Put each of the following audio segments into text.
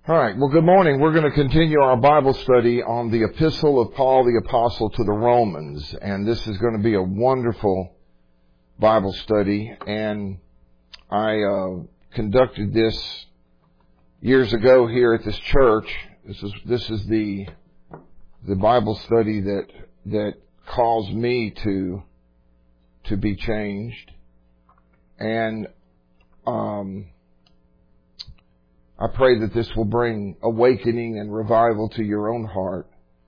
All right. Well, good morning. We're going to continue our Bible study on the Epistle of Paul the Apostle to the Romans. And this is going to be a wonderful Bible study. And I conducted this years ago here at this church. This is the Bible study that caused me to be changed. And I pray that this will bring awakening and revival to your own heart.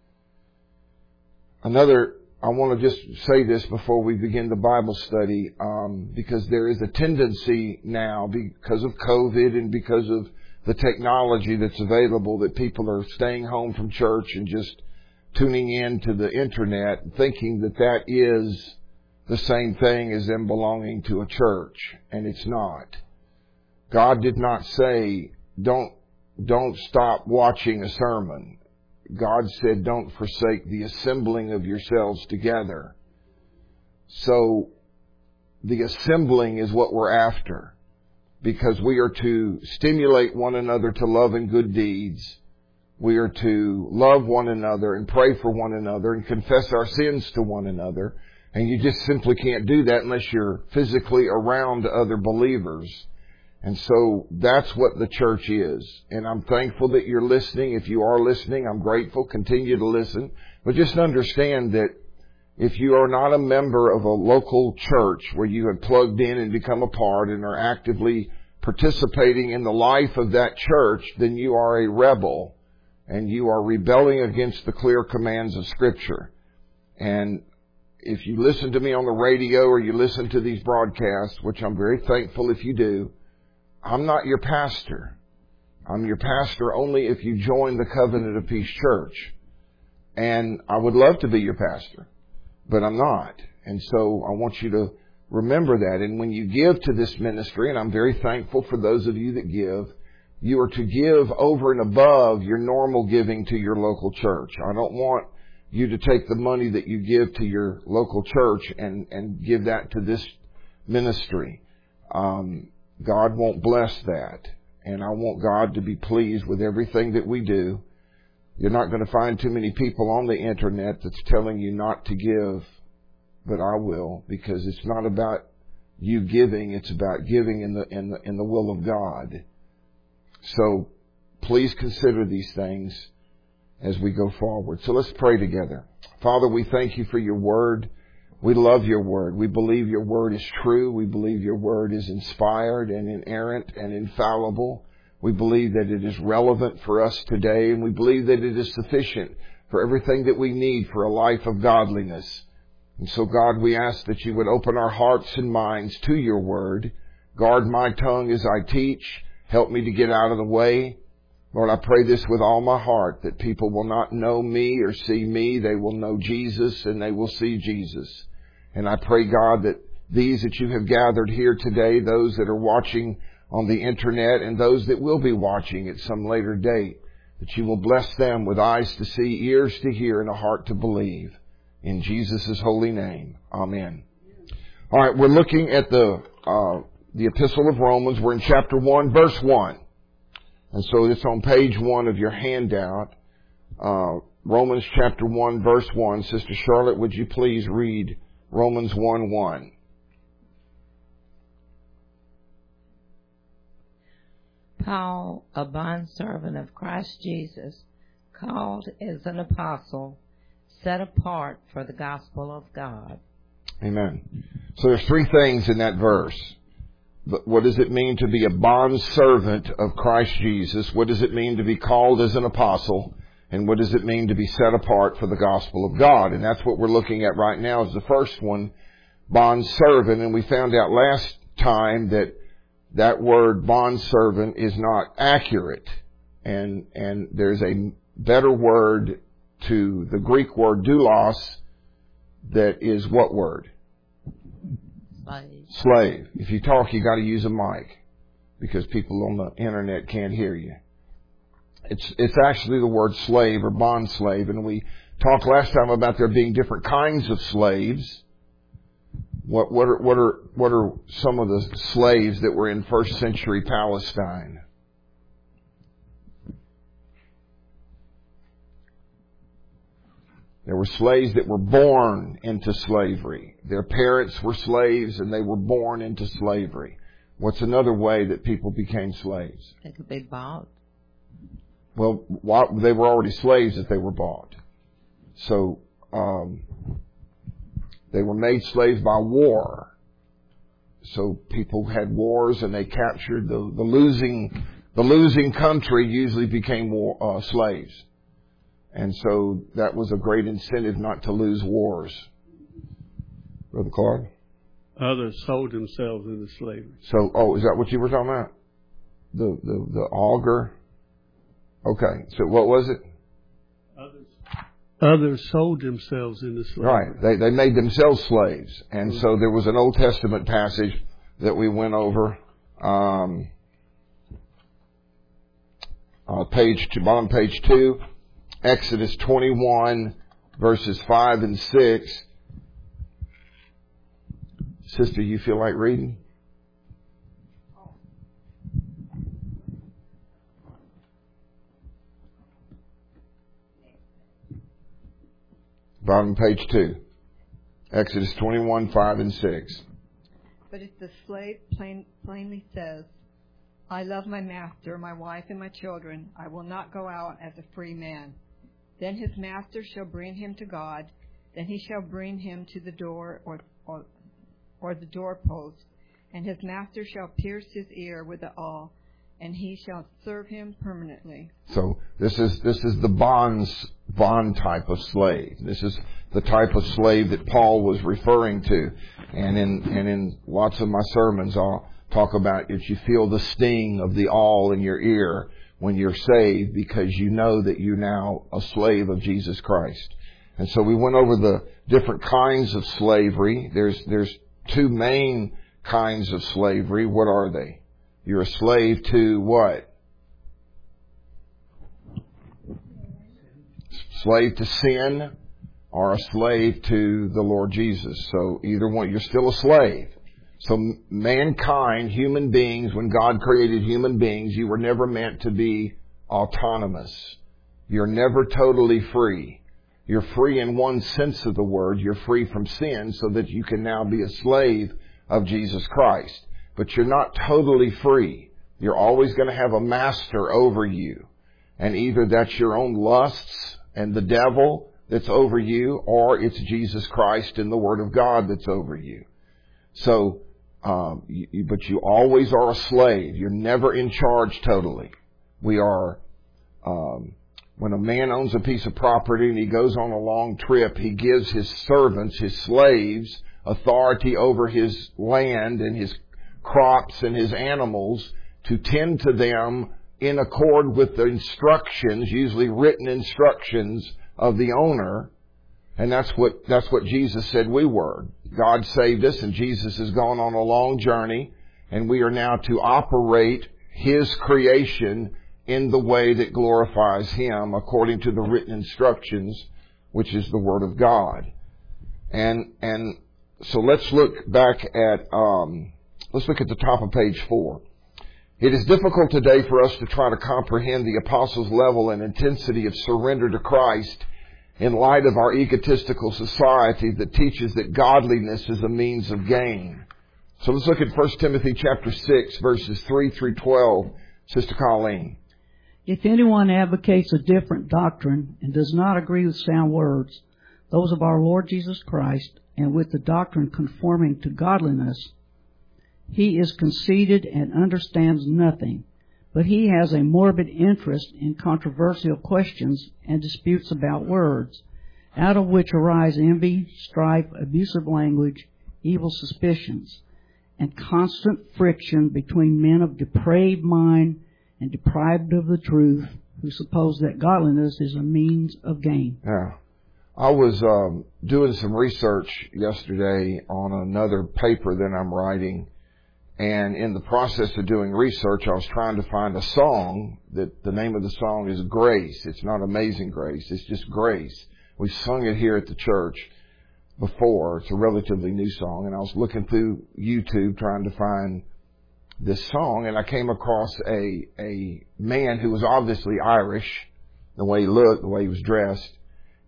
I want to just say this before we begin the Bible study, because there is a tendency now, because of COVID and because of the technology that's available, that people are staying home from church and just tuning in to the internet, thinking that that is the same thing as them belonging to a church, and it's not. God did not say, don't stop watching a sermon. God said, don't forsake the assembling of yourselves together. So the assembling is what we're after, because we are to stimulate one another to love and good deeds. We are to love one another and pray for one another and confess our sins to one another. And you just simply can't do that unless you're physically around other believers. And so that's what the church is. And I'm thankful that you're listening. If you are listening, I'm grateful. Continue to listen. But just understand that if you are not a member of a local church where you have plugged in and become a part and are actively participating in the life of that church, then you are a rebel and you are rebelling against the clear commands of Scripture. And if you listen to me on the radio or you listen to these broadcasts, which I'm very thankful if you do, I'm not your pastor. I'm your pastor only if you join the Covenant of Peace Church. And I would love to be your pastor, but I'm not. And so I want you to remember that. And when you give to this ministry, and I'm very thankful for those of you that give, you are to give over and above your normal giving to your local church. I don't want you to take the money that you give to your local church and give that to this ministry. God won't bless that. And I want God to be pleased with everything that we do. You're not going to find too many people on the internet that's telling you not to give, but I will, because it's not about you giving, it's about giving in the will of God. So please consider these things as we go forward. So let's pray together. Father, we thank you for your word. We love your word. We believe your word is true. We believe your word is inspired and inerrant and infallible. We believe that it is relevant for us today, and we believe that it is sufficient for everything that we need for a life of godliness. And so, God, we ask that you would open our hearts and minds to your word. Guard my tongue as I teach. Help me to get out of the way. Lord, I pray this with all my heart, that people will not know me or see me. They will know Jesus and they will see Jesus. And I pray, God, that these that you have gathered here today, those that are watching on the internet and those that will be watching at some later date, that you will bless them with eyes to see, ears to hear, and a heart to believe. In Jesus' holy name. Amen. All right, we're looking at the Epistle of Romans. We're in chapter 1, verse 1. And so it's on page 1 of your handout. Romans chapter 1, verse 1. Sister Charlotte, would you please read Romans 1:1. Paul, a bondservant of Christ Jesus, called as an apostle, set apart for the gospel of God. Amen. So there's three things in that verse. But what does it mean to be a bondservant of Christ Jesus? What does it mean to be called as an apostle? And what does it mean to be set apart for the gospel of God? And that's what we're looking at right now is the first one, bondservant. And we found out last time that that word bondservant is not accurate. And there's a better word to the Greek word doulos that is what word? Slave. If you talk, you got to use a mic because people on the internet can't hear you. It's actually the word slave or bond slave, and we talked last time about there being different kinds of slaves. What are some of the slaves that were in first century Palestine? There were slaves that were born into slavery. Their parents were slaves and they were born into slavery. What's another way that people became slaves? They could be bought. Well, they were already slaves if they were bought. So, they were made slaves by war. So people had wars and they captured the losing country usually became slaves. And so that was a great incentive not to lose wars. Brother Clark? Others sold themselves into slavery. So, is that what you were talking about? The auger? Okay. So what was it? Others sold themselves into slavery. Right. They made themselves slaves. And so there was an Old Testament passage that we went over. Bottom page 2. Exodus 21, verses 5 and 6. Sister, you feel like reading? Bottom page 2. Exodus 21, 5 and 6. But if the slave plainly says, I love my master, my wife, and my children, I will not go out as a free man. Then his master shall bring him to God. Then he shall bring him to the door or the doorpost, and his master shall pierce his ear with the awl, and he shall serve him permanently. So this is the bond type of slave. This is the type of slave that Paul was referring to, and in lots of my sermons I'll talk about if you feel the sting of the awl in your ear when you're saved, because you know that you're now a slave of Jesus Christ. And so we went over the different kinds of slavery. There's two main kinds of slavery. What are they? You're a slave to what? Slave to sin or a slave to the Lord Jesus. So either one, you're still a slave. So mankind, human beings, when God created human beings, you were never meant to be autonomous. You're never totally free. You're free in one sense of the word. You're free from sin so that you can now be a slave of Jesus Christ. But you're not totally free. You're always going to have a master over you. And either that's your own lusts and the devil that's over you, or it's Jesus Christ and the Word of God that's over you. So, but you always are a slave. You're never in charge totally. We are, when a man owns a piece of property and he goes on a long trip, he gives his servants, his slaves, authority over his land and his crops and his animals to tend to them in accord with the instructions, usually written instructions of the owner. And that's what Jesus said we were. God saved us and Jesus has gone on a long journey, and we are now to operate His creation in the way that glorifies Him according to the written instructions, which is the Word of God. And so let's look back at, let's look at the top of page 4. It is difficult today for us to try to comprehend the apostles' level and intensity of surrender to Christ in light of our egotistical society that teaches that godliness is a means of gain. So let's look at 1 Timothy chapter 6, verses 3 through 12. Sister Colleen. If anyone advocates a different doctrine and does not agree with sound words, those of our Lord Jesus Christ, and with the doctrine conforming to godliness, he is conceited and understands nothing, but he has a morbid interest in controversial questions and disputes about words, out of which arise envy, strife, abusive language, evil suspicions, and constant friction between men of depraved mind and deprived of the truth, who suppose that godliness is a means of gain. Yeah. I was doing some research yesterday on another paper that I'm writing, and in the process of doing research, I was trying to find a song that the name of the song is Grace. It's not Amazing Grace. It's just Grace. We've sung it here at the church before. It's a relatively new song, and I was looking through YouTube trying to find this song, and I came across a man who was obviously Irish, the way he looked, the way he was dressed,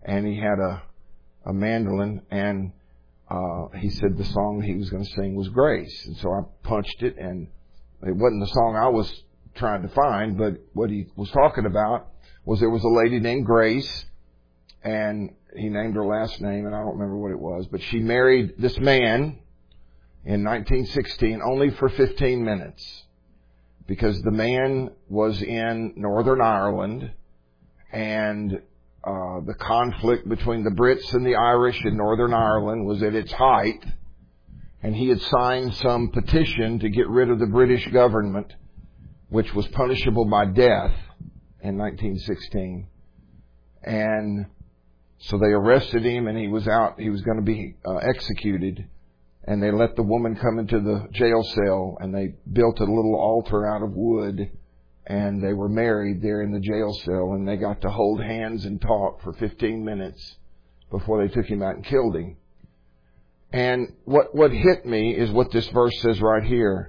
and he had a mandolin, and he said the song he was going to sing was Grace. And so I punched it, and it wasn't the song I was trying to find, but what he was talking about was there was a lady named Grace, and he named her last name, and I don't remember what it was, but she married this man in 1916 only for 15 minutes, because the man was in Northern Ireland, and the conflict between the Brits and the Irish in Northern Ireland was at its height, and he had signed some petition to get rid of the British government, which was punishable by death in 1916. And so they arrested him, and he was going to be executed. And they let the woman come into the jail cell, and they built a little altar out of wood, and they were married there in the jail cell, and they got to hold hands and talk for 15 minutes before they took him out and killed him. And what hit me is what this verse says right here.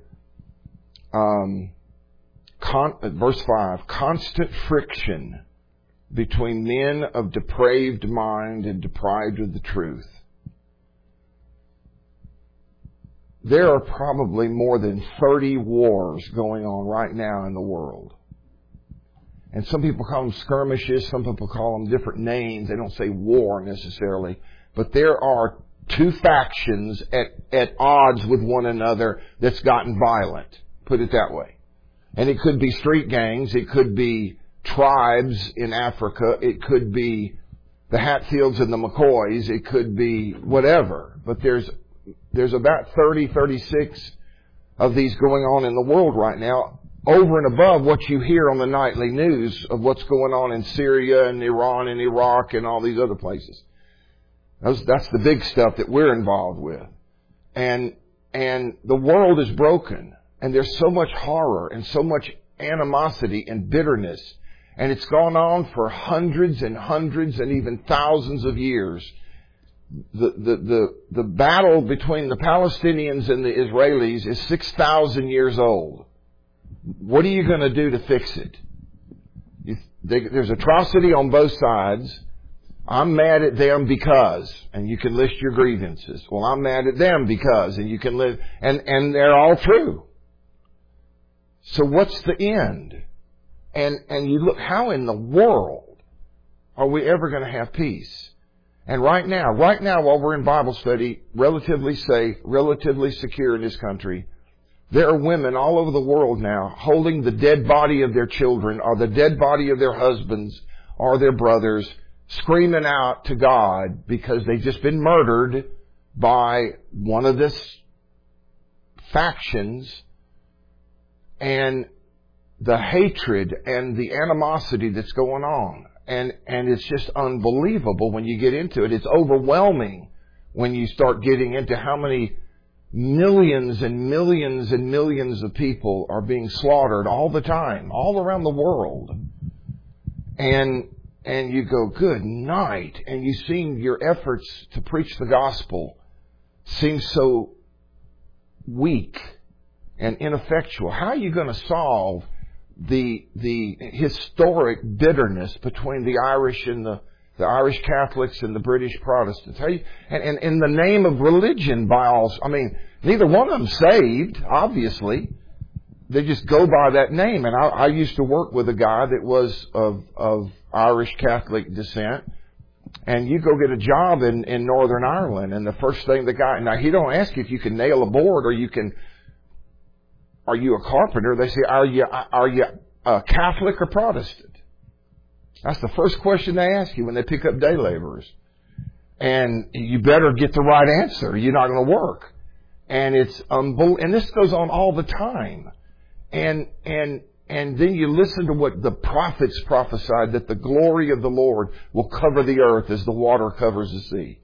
Verse 5, constant friction between men of depraved mind and deprived of the truth. There are probably more than 30 wars going on right now in the world. And some people call them skirmishes, some people call them different names. They don't say war necessarily. But there are two factions at odds with one another that's gotten violent. Put it that way. And it could be street gangs, it could be tribes in Africa, it could be the Hatfields and the McCoys, it could be whatever. But there's about 30, 36 of these going on in the world right now, over and above what you hear on the nightly news of what's going on in Syria and Iran and Iraq and all these other places. That's the big stuff that we're involved with. And the world is broken. And there's so much horror and so much animosity and bitterness. And it's gone on for hundreds and hundreds and even thousands of years. The battle between the Palestinians and the Israelis is 6,000 years old. What are you going to do to fix it? There's atrocity on both sides. I'm mad at them because, and you can list your grievances. Well, I'm mad at them because, and you can live, and they're all true. So what's the end? And you look, how in the world are we ever going to have peace? And right now, while we're in Bible study, relatively safe, relatively secure in this country, there are women all over the world now holding the dead body of their children or the dead body of their husbands or their brothers, screaming out to God because they've just been murdered by one of this factions. And the hatred and the animosity that's going on. And it's just unbelievable when you get into it. It's overwhelming when you start getting into how many millions and millions and millions of people are being slaughtered all the time, all around the world. And you go, good night. And you seem your efforts to preach the gospel seem so weak and ineffectual. How are you going to solve the historic bitterness between the Irish and the Irish Catholics and the British Protestants? And in the name of religion, neither one of them saved, obviously. They just go by that name. And I used to work with a guy that was of Irish Catholic descent. And you go get a job in Northern Ireland, and the first thing now he don't ask you if you can nail a board or are you a carpenter? They say, are you a Catholic or Protestant? That's the first question they ask you when they pick up day laborers. And you better get the right answer. You're not going to work. And it's and this goes on all the time. And then you listen to what the prophets prophesied, that the glory of the Lord will cover the earth as the water covers the sea.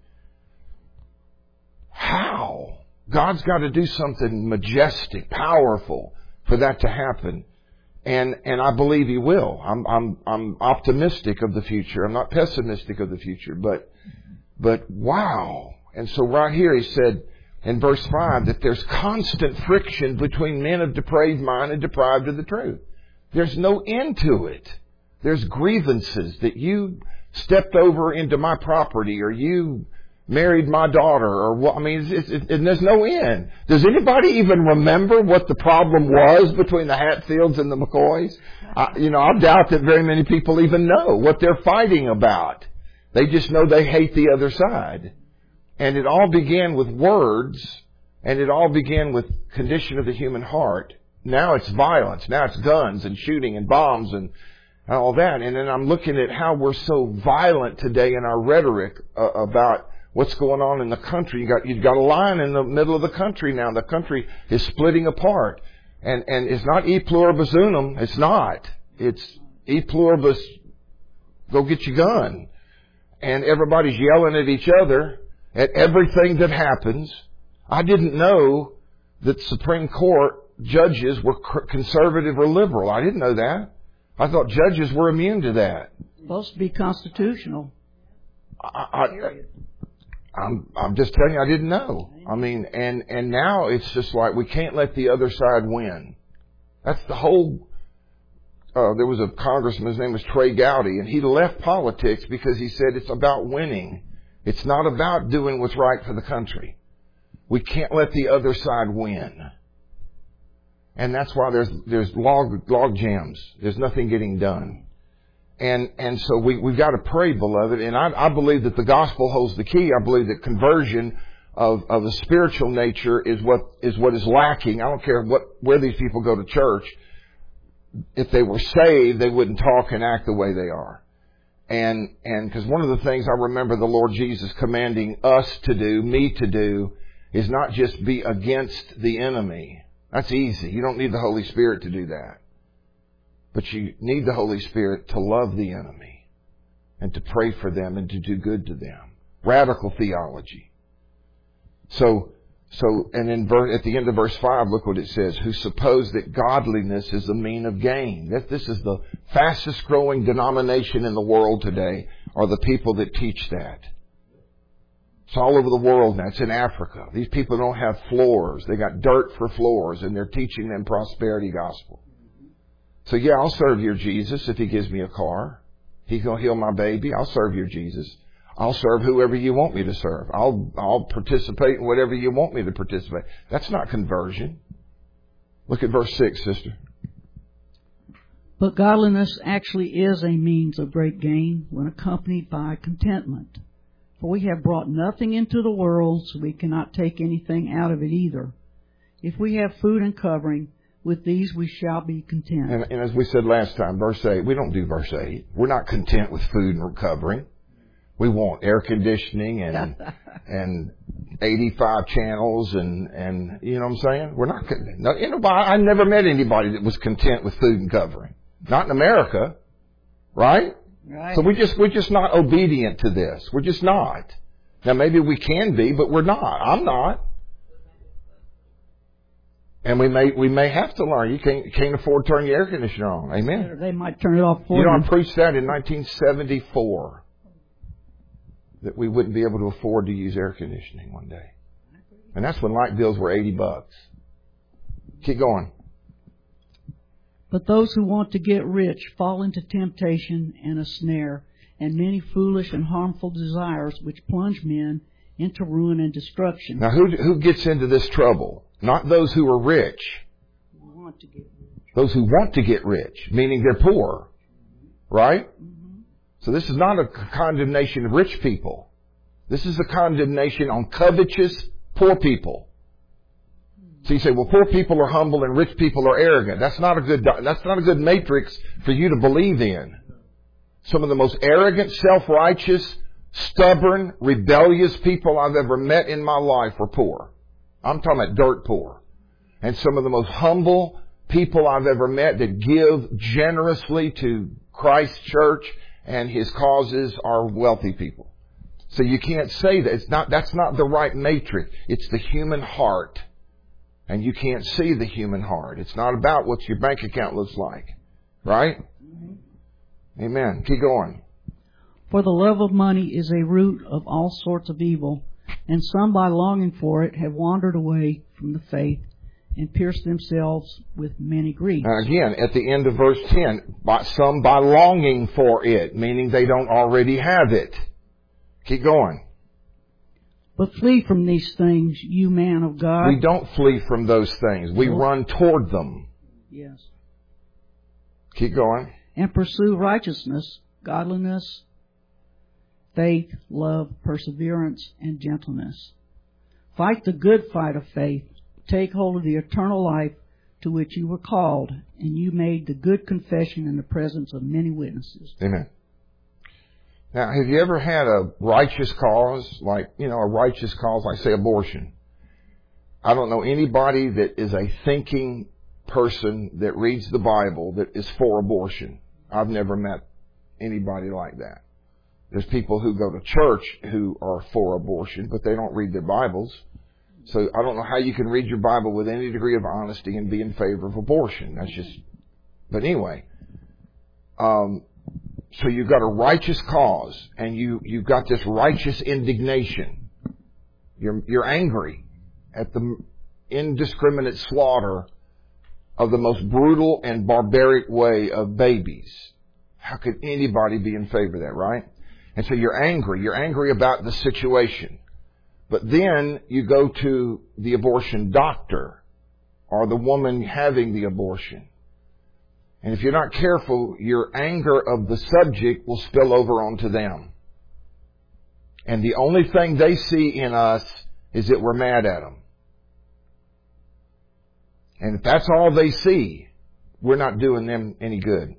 How? God's got to do something majestic, powerful for that to happen. And I believe He will. I'm optimistic of the future. I'm not pessimistic of the future, but wow. And so right here He said in verse 5 that there's constant friction between men of depraved mind and deprived of the truth. There's no end to it. There's grievances that you stepped over into my property, or you married my daughter, or what? I mean, and there's no end. Does anybody even remember what the problem was between the Hatfields and the McCoys? I doubt that very many people even know what they're fighting about. They just know they hate the other side. And it all began with words, and it all began with condition of the human heart. Now it's violence. Now it's guns and shooting and bombs and all that. And then I'm looking at how we're so violent today in our rhetoric about what's going on in the country. You've got a line in the middle of the country now. The country is splitting apart. And it's not e pluribus unum. It's not. It's e pluribus, go get your gun. And everybody's yelling at each other at everything that happens. I didn't know that Supreme Court judges were conservative or liberal. I didn't know that. I thought judges were immune to that. Supposed to be constitutional. I'm just telling you, I didn't know. I mean, and now it's just like we can't let the other side win. That's the whole. There was a congressman, his name was Trey Gowdy, and he left politics because he said it's about winning. It's not about doing what's right for the country. We can't let the other side win. And that's why there's log jams. There's nothing getting done. And so we've got to pray, beloved. And I believe that the gospel holds the key. I believe that conversion of the spiritual nature is what is lacking. I don't care where these people go to church. If they were saved, they wouldn't talk and act the way they are. And because one of the things I remember the Lord Jesus commanding us to do, me to do, is not just be against the enemy. That's easy. You don't need the Holy Spirit to do that. But you need the Holy Spirit to love the enemy and to pray for them and to do good to them. Radical theology. And at the end of verse 5, look what it says. Who suppose that godliness is the mean of gain. This is the fastest growing denomination in the world today, are the people that teach that. It's all over the world now. It's in Africa. These people don't have floors. They got dirt for floors, and they're teaching them prosperity gospel. So yeah, I'll serve your Jesus if he gives me a car. He's going to heal my baby. I'll serve your Jesus. I'll serve whoever you want me to serve. I'll participate in whatever you want me to participate. That's not conversion. Look at verse 6, sister. But godliness actually is a means of great gain when accompanied by contentment. For we have brought nothing into the world, so we cannot take anything out of it either. If we have food and covering, with these we shall be content. And as we said last time, verse 8, we don't do verse 8. We're not content with food and covering. We want air conditioning and 85 channels and you know what I'm saying? We're not content. I never met anybody that was content with food and covering. Not in America. Right? Right. So we're just not obedient to this. We're just not. Now maybe we can be, but we're not. I'm not. And we may have to learn. You can't afford to turn your air conditioner on. Amen. They might turn it off for you. I preached that in 1974. That we wouldn't be able to afford to use air conditioning one day. And that's when light bills were $80. Keep going. But those who want to get rich fall into temptation and a snare, and many foolish and harmful desires which plunge men into ruin and destruction. Now who gets into this trouble? Not those who are rich. Those who want to get rich, meaning they're poor. Right? So this is not a condemnation of rich people. This is a condemnation on covetous poor people. So you say, well, poor people are humble and rich people are arrogant. That's not a good matrix for you to believe in. Some of the most arrogant, self-righteous, stubborn, rebellious people I've ever met in my life were poor. I'm talking about dirt poor. And some of the most humble people I've ever met that give generously to Christ's church and his causes are wealthy people. So you can't say that. That's not the right matrix. It's the human heart. And you can't see the human heart. It's not about what your bank account looks like. Right? Mm-hmm. Amen. Keep going. For the love of money is a root of all sorts of evil, and some by longing for it have wandered away from the faith and pierced themselves with many griefs. Now again, at the end of verse 10, some by longing for it, meaning they don't already have it. Keep going. But flee from these things, you man of God. We don't flee from those things. We run toward them. Yes. Keep going. And pursue righteousness, godliness, faith, love, perseverance, and gentleness. Fight the good fight of faith. Take hold of the eternal life to which you were called, and you made the good confession in the presence of many witnesses. Amen. Now, have you ever had a righteous cause, like, a righteous cause, like, say, abortion? I don't know anybody that is a thinking person that reads the Bible that is for abortion. I've never met anybody like that. There's people who go to church who are for abortion, but they don't read their Bibles. So I don't know how you can read your Bible with any degree of honesty and be in favor of abortion. That's just, but anyway, so you've got a righteous cause, and you've got this righteous indignation. You're angry at the indiscriminate slaughter of the most brutal and barbaric way of babies. How could anybody be in favor of that, right? And so you're angry. You're angry about the situation. But then you go to the abortion doctor or the woman having the abortion. And if you're not careful, your anger of the subject will spill over onto them. And the only thing they see in us is that we're mad at them. And if that's all they see, we're not doing them any good.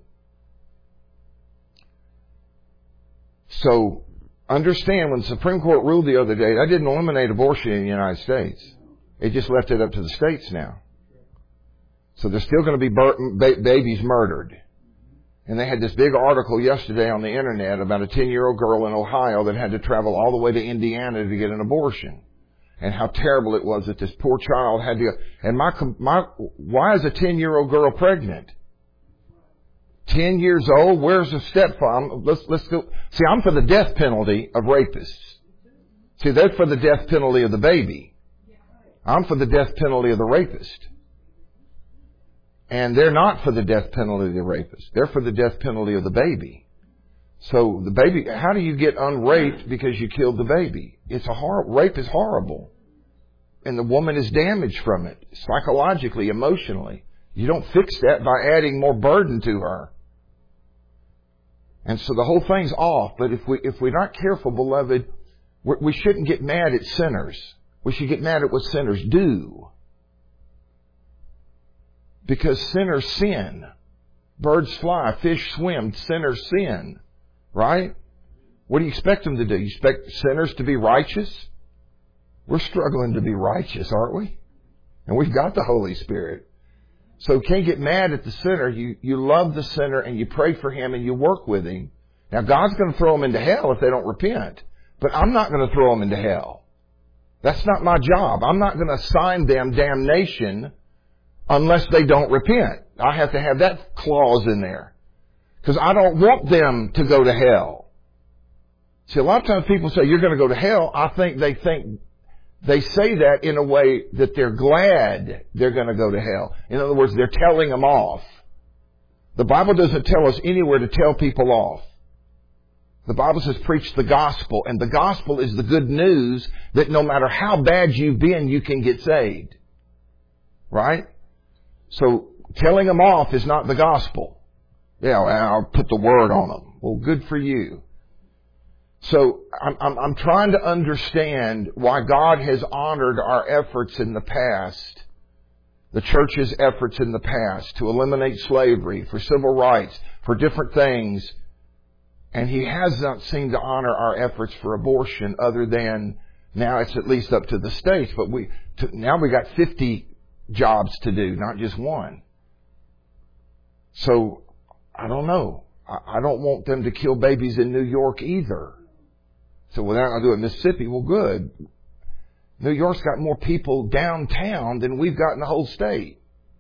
So, understand, when the Supreme Court ruled the other day, that didn't eliminate abortion in the United States. It just left it up to the states now. So there's still going to be babies murdered. And they had this big article yesterday on the internet about a 10-year-old girl in Ohio that had to travel all the way to Indiana to get an abortion. And how terrible it was that this poor child had to go. And why is a 10-year-old girl pregnant? 10 years old? Where's the stepfather? Let's go. See, I'm for the death penalty of rapists. See, they're for the death penalty of the baby. I'm for the death penalty of the rapist. And they're not for the death penalty of the rapist. They're for the death penalty of the baby. So the baby, how do you get unraped because you killed the baby? Rape is horrible. And the woman is damaged from it, psychologically, emotionally. You don't fix that by adding more burden to her. And so the whole thing's off. But if we're not careful, beloved, we shouldn't get mad at sinners. We should get mad at what sinners do. Because sinners sin. Birds fly, fish swim, sinners sin. Right? What do you expect them to do? You expect sinners to be righteous? We're struggling to be righteous, aren't we? And we've got the Holy Spirit. So you can't get mad at the sinner. You love the sinner and you pray for him and you work with him. Now God's going to throw them into hell if they don't repent. But I'm not going to throw them into hell. That's not my job. I'm not going to assign them damnation unless they don't repent. I have to have that clause in there. Because I don't want them to go to hell. See, a lot of times people say, you're going to go to hell. I think they say that in a way that they're glad they're going to go to hell. In other words, they're telling them off. The Bible doesn't tell us anywhere to tell people off. The Bible says preach the gospel, and the gospel is the good news that no matter how bad you've been, you can get saved. Right? So telling them off is not the gospel. Yeah, I'll put the word on them. Well, good for you. So I'm trying to understand why God has honored our efforts in the past, the church's efforts in the past to eliminate slavery, for civil rights, for different things. And He has not seemed to honor our efforts for abortion, other than now it's at least up to the states. But now we got 50 jobs to do, not just one. So I don't know. I don't want them to kill babies in New York either. So we're not going to do it in Mississippi. Well, good. New York's got more people downtown than we've got in the whole state.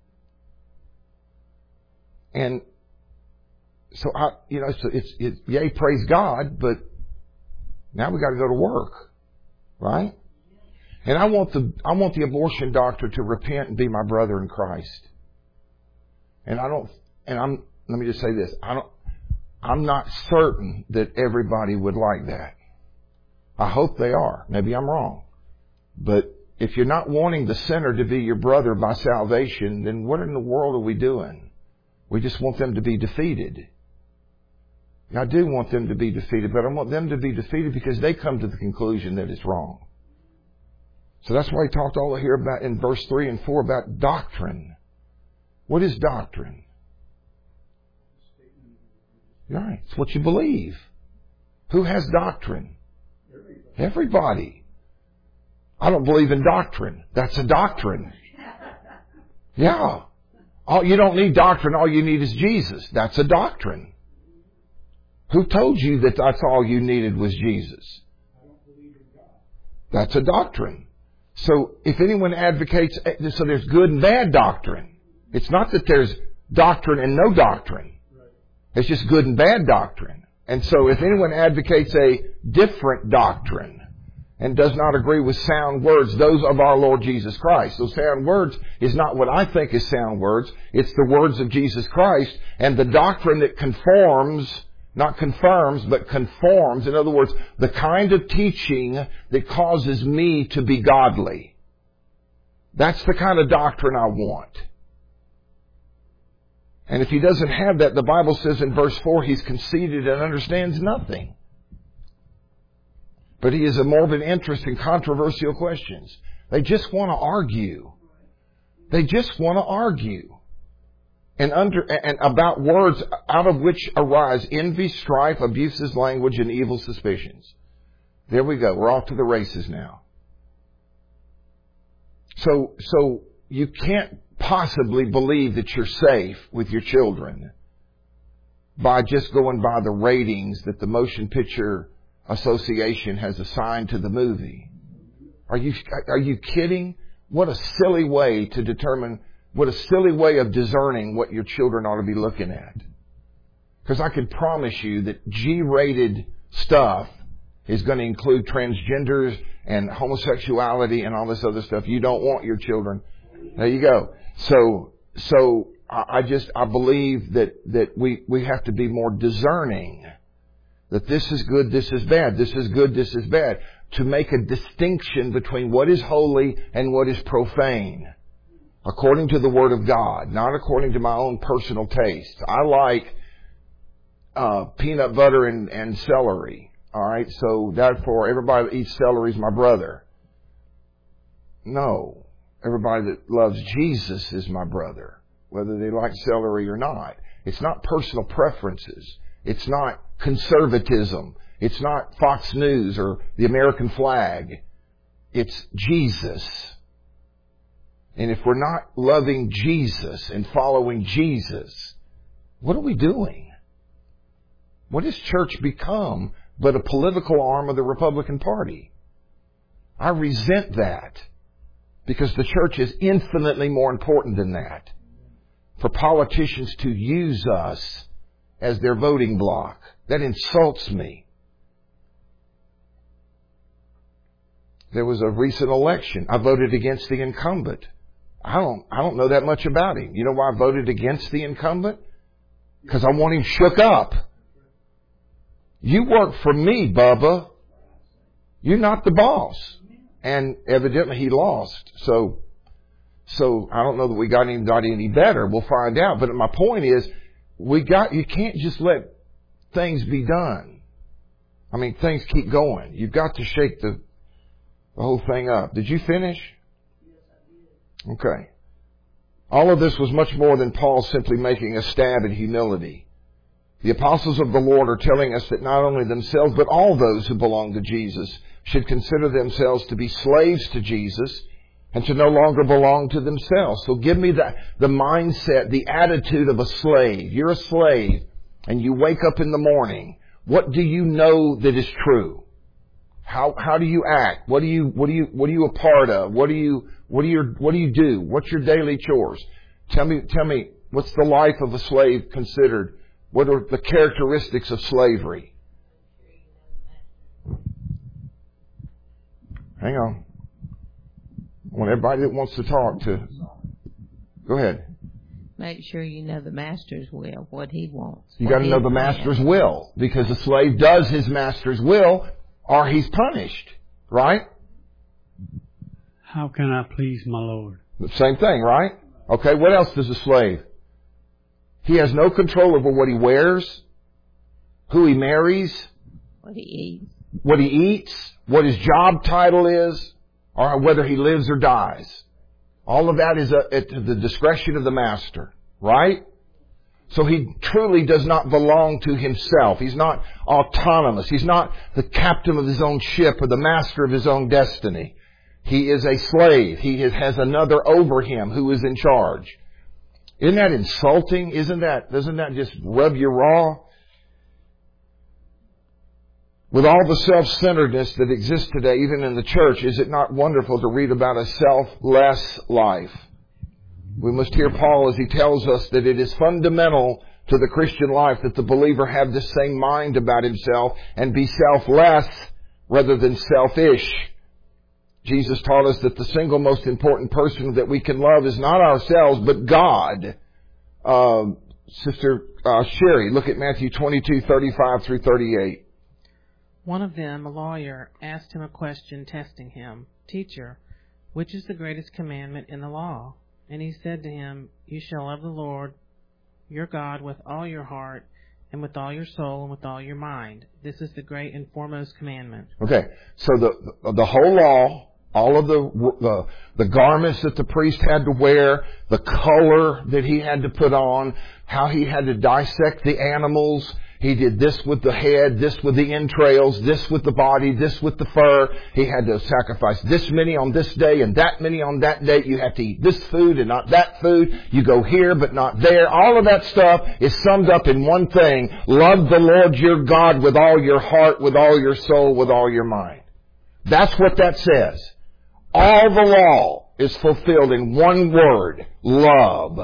And so yay, praise God, but now we got to go to work, right? And I want the abortion doctor to repent and be my brother in Christ. Let me just say this. I'm not certain that everybody would like that. I hope they are. Maybe I'm wrong. But if you're not wanting the sinner to be your brother by salvation, then what in the world are we doing? We just want them to be defeated. I do want them to be defeated, but I want them to be defeated because they come to the conclusion that it's wrong. So that's why he talked all here about in verse 3 and 4 about doctrine. What is doctrine? Right. It's what you believe. Who has doctrine? Everybody. I don't believe in doctrine. That's a doctrine. Yeah. You don't need doctrine. All you need is Jesus. That's a doctrine. Who told you that that's all you needed was Jesus? That's a doctrine. So if anyone advocates, so there's good and bad doctrine. It's not that there's doctrine and no doctrine. It's just good and bad doctrine. And so if anyone advocates a different doctrine and does not agree with sound words, those of our Lord Jesus Christ. Those sound words is not what I think is sound words. It's the words of Jesus Christ and the doctrine that conforms, not confirms, but conforms. In other words, the kind of teaching that causes me to be godly. That's the kind of doctrine I want. And if he doesn't have that, the Bible says in verse 4, he's conceited and understands nothing. But he has a morbid interest in controversial questions. They just want to argue. They just want to argue. And about words out of which arise envy, strife, abuses, language, and evil suspicions. There we go. We're off to the races now. So you can't possibly believe that you're safe with your children by just going by the ratings that the Motion Picture Association has assigned to the movie. Are you kidding? What a silly way to determine, what a silly way of discerning what your children ought to be looking at. Because I can promise you that G-rated stuff is going to include transgenders and homosexuality and all this other stuff. You don't want your children. There you go. So I believe that we have to be more discerning. That this is good, this is bad, this is good, this is bad. To make a distinction between what is holy and what is profane. According to the Word of God, not according to my own personal taste. I like peanut butter and celery. Alright, so therefore everybody that eats celery is my brother. No. Everybody that loves Jesus is my brother. Whether they like celery or not. It's not personal preferences. It's not conservatism. It's not Fox News or the American flag. It's Jesus. And if we're not loving Jesus and following Jesus, what are we doing? What has church become but a political arm of the Republican Party? I resent that because the church is infinitely more important than that. For politicians to use us as their voting bloc. That insults me. There was a recent election. I voted against the incumbent. I don't know that much about him. You know why I voted against the incumbent? Because I want him shook up. You work for me, Bubba. You're not the boss. And evidently he lost. So I don't know that we got anybody any better. We'll find out. But my point is, you can't just let things be done. I mean, things keep going. You've got to shake the whole thing up. Did you finish? Yes, I did. Okay. All of this was much more than Paul simply making a stab at humility. The apostles of the Lord are telling us that not only themselves, but all those who belong to Jesus should consider themselves to be slaves to Jesus and to no longer belong to themselves. So give me the mindset, the attitude of a slave. You're a slave and you wake up in the morning. What do you know that is true? How do you act? What are you a part of? What do you do? What's your daily chores? Tell me, what's the life of a slave considered? What are the characteristics of slavery? Hang on. I want everybody that wants to talk to. Go ahead. Make sure you know the master's will, what he wants. You got to know the master's will, because the slave does his master's will or he's punished. Right? How can I please my Lord? The same thing, right? Okay, what else does a slave? He has no control over what he wears, who he marries, what he eats, what his job title is, or whether he lives or dies. All of that is at the discretion of the master, right? So he truly does not belong to himself. He's not autonomous. He's not the captain of his own ship or the master of his own destiny. He is a slave. He has another over him who is in charge. Isn't that insulting? Doesn't that just rub you raw? With all the self-centeredness that exists today, even in the church, is it not wonderful to read about a selfless life? We must hear Paul as he tells us that it is fundamental to the Christian life that the believer have the same mind about himself and be selfless rather than selfish. Jesus taught us that the single most important person that we can love is not ourselves, but God. Sister Sherry, look at Matthew 22:35 through 38. One of them, a lawyer, asked him a question, testing him. Teacher, which is the greatest commandment in the law? And he said to him, You shall love the Lord your God with all your heart and with all your soul and with all your mind. This is the great and foremost commandment. Okay, so the whole law, all of the garments that the priest had to wear, the color that he had to put on, how he had to dissect the animals. He did this with the head, this with the entrails, this with the body, this with the fur. He had to sacrifice this many on this day and that many on that day. You have to eat this food and not that food. You go here but not there. All of that stuff is summed up in one thing. Love the Lord your God with all your heart, with all your soul, with all your mind. That's what that says. All the law is fulfilled in one word. Love.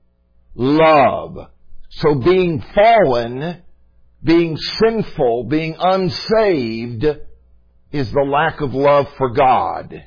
Love. So being fallen, being sinful, being unsaved is the lack of love for God.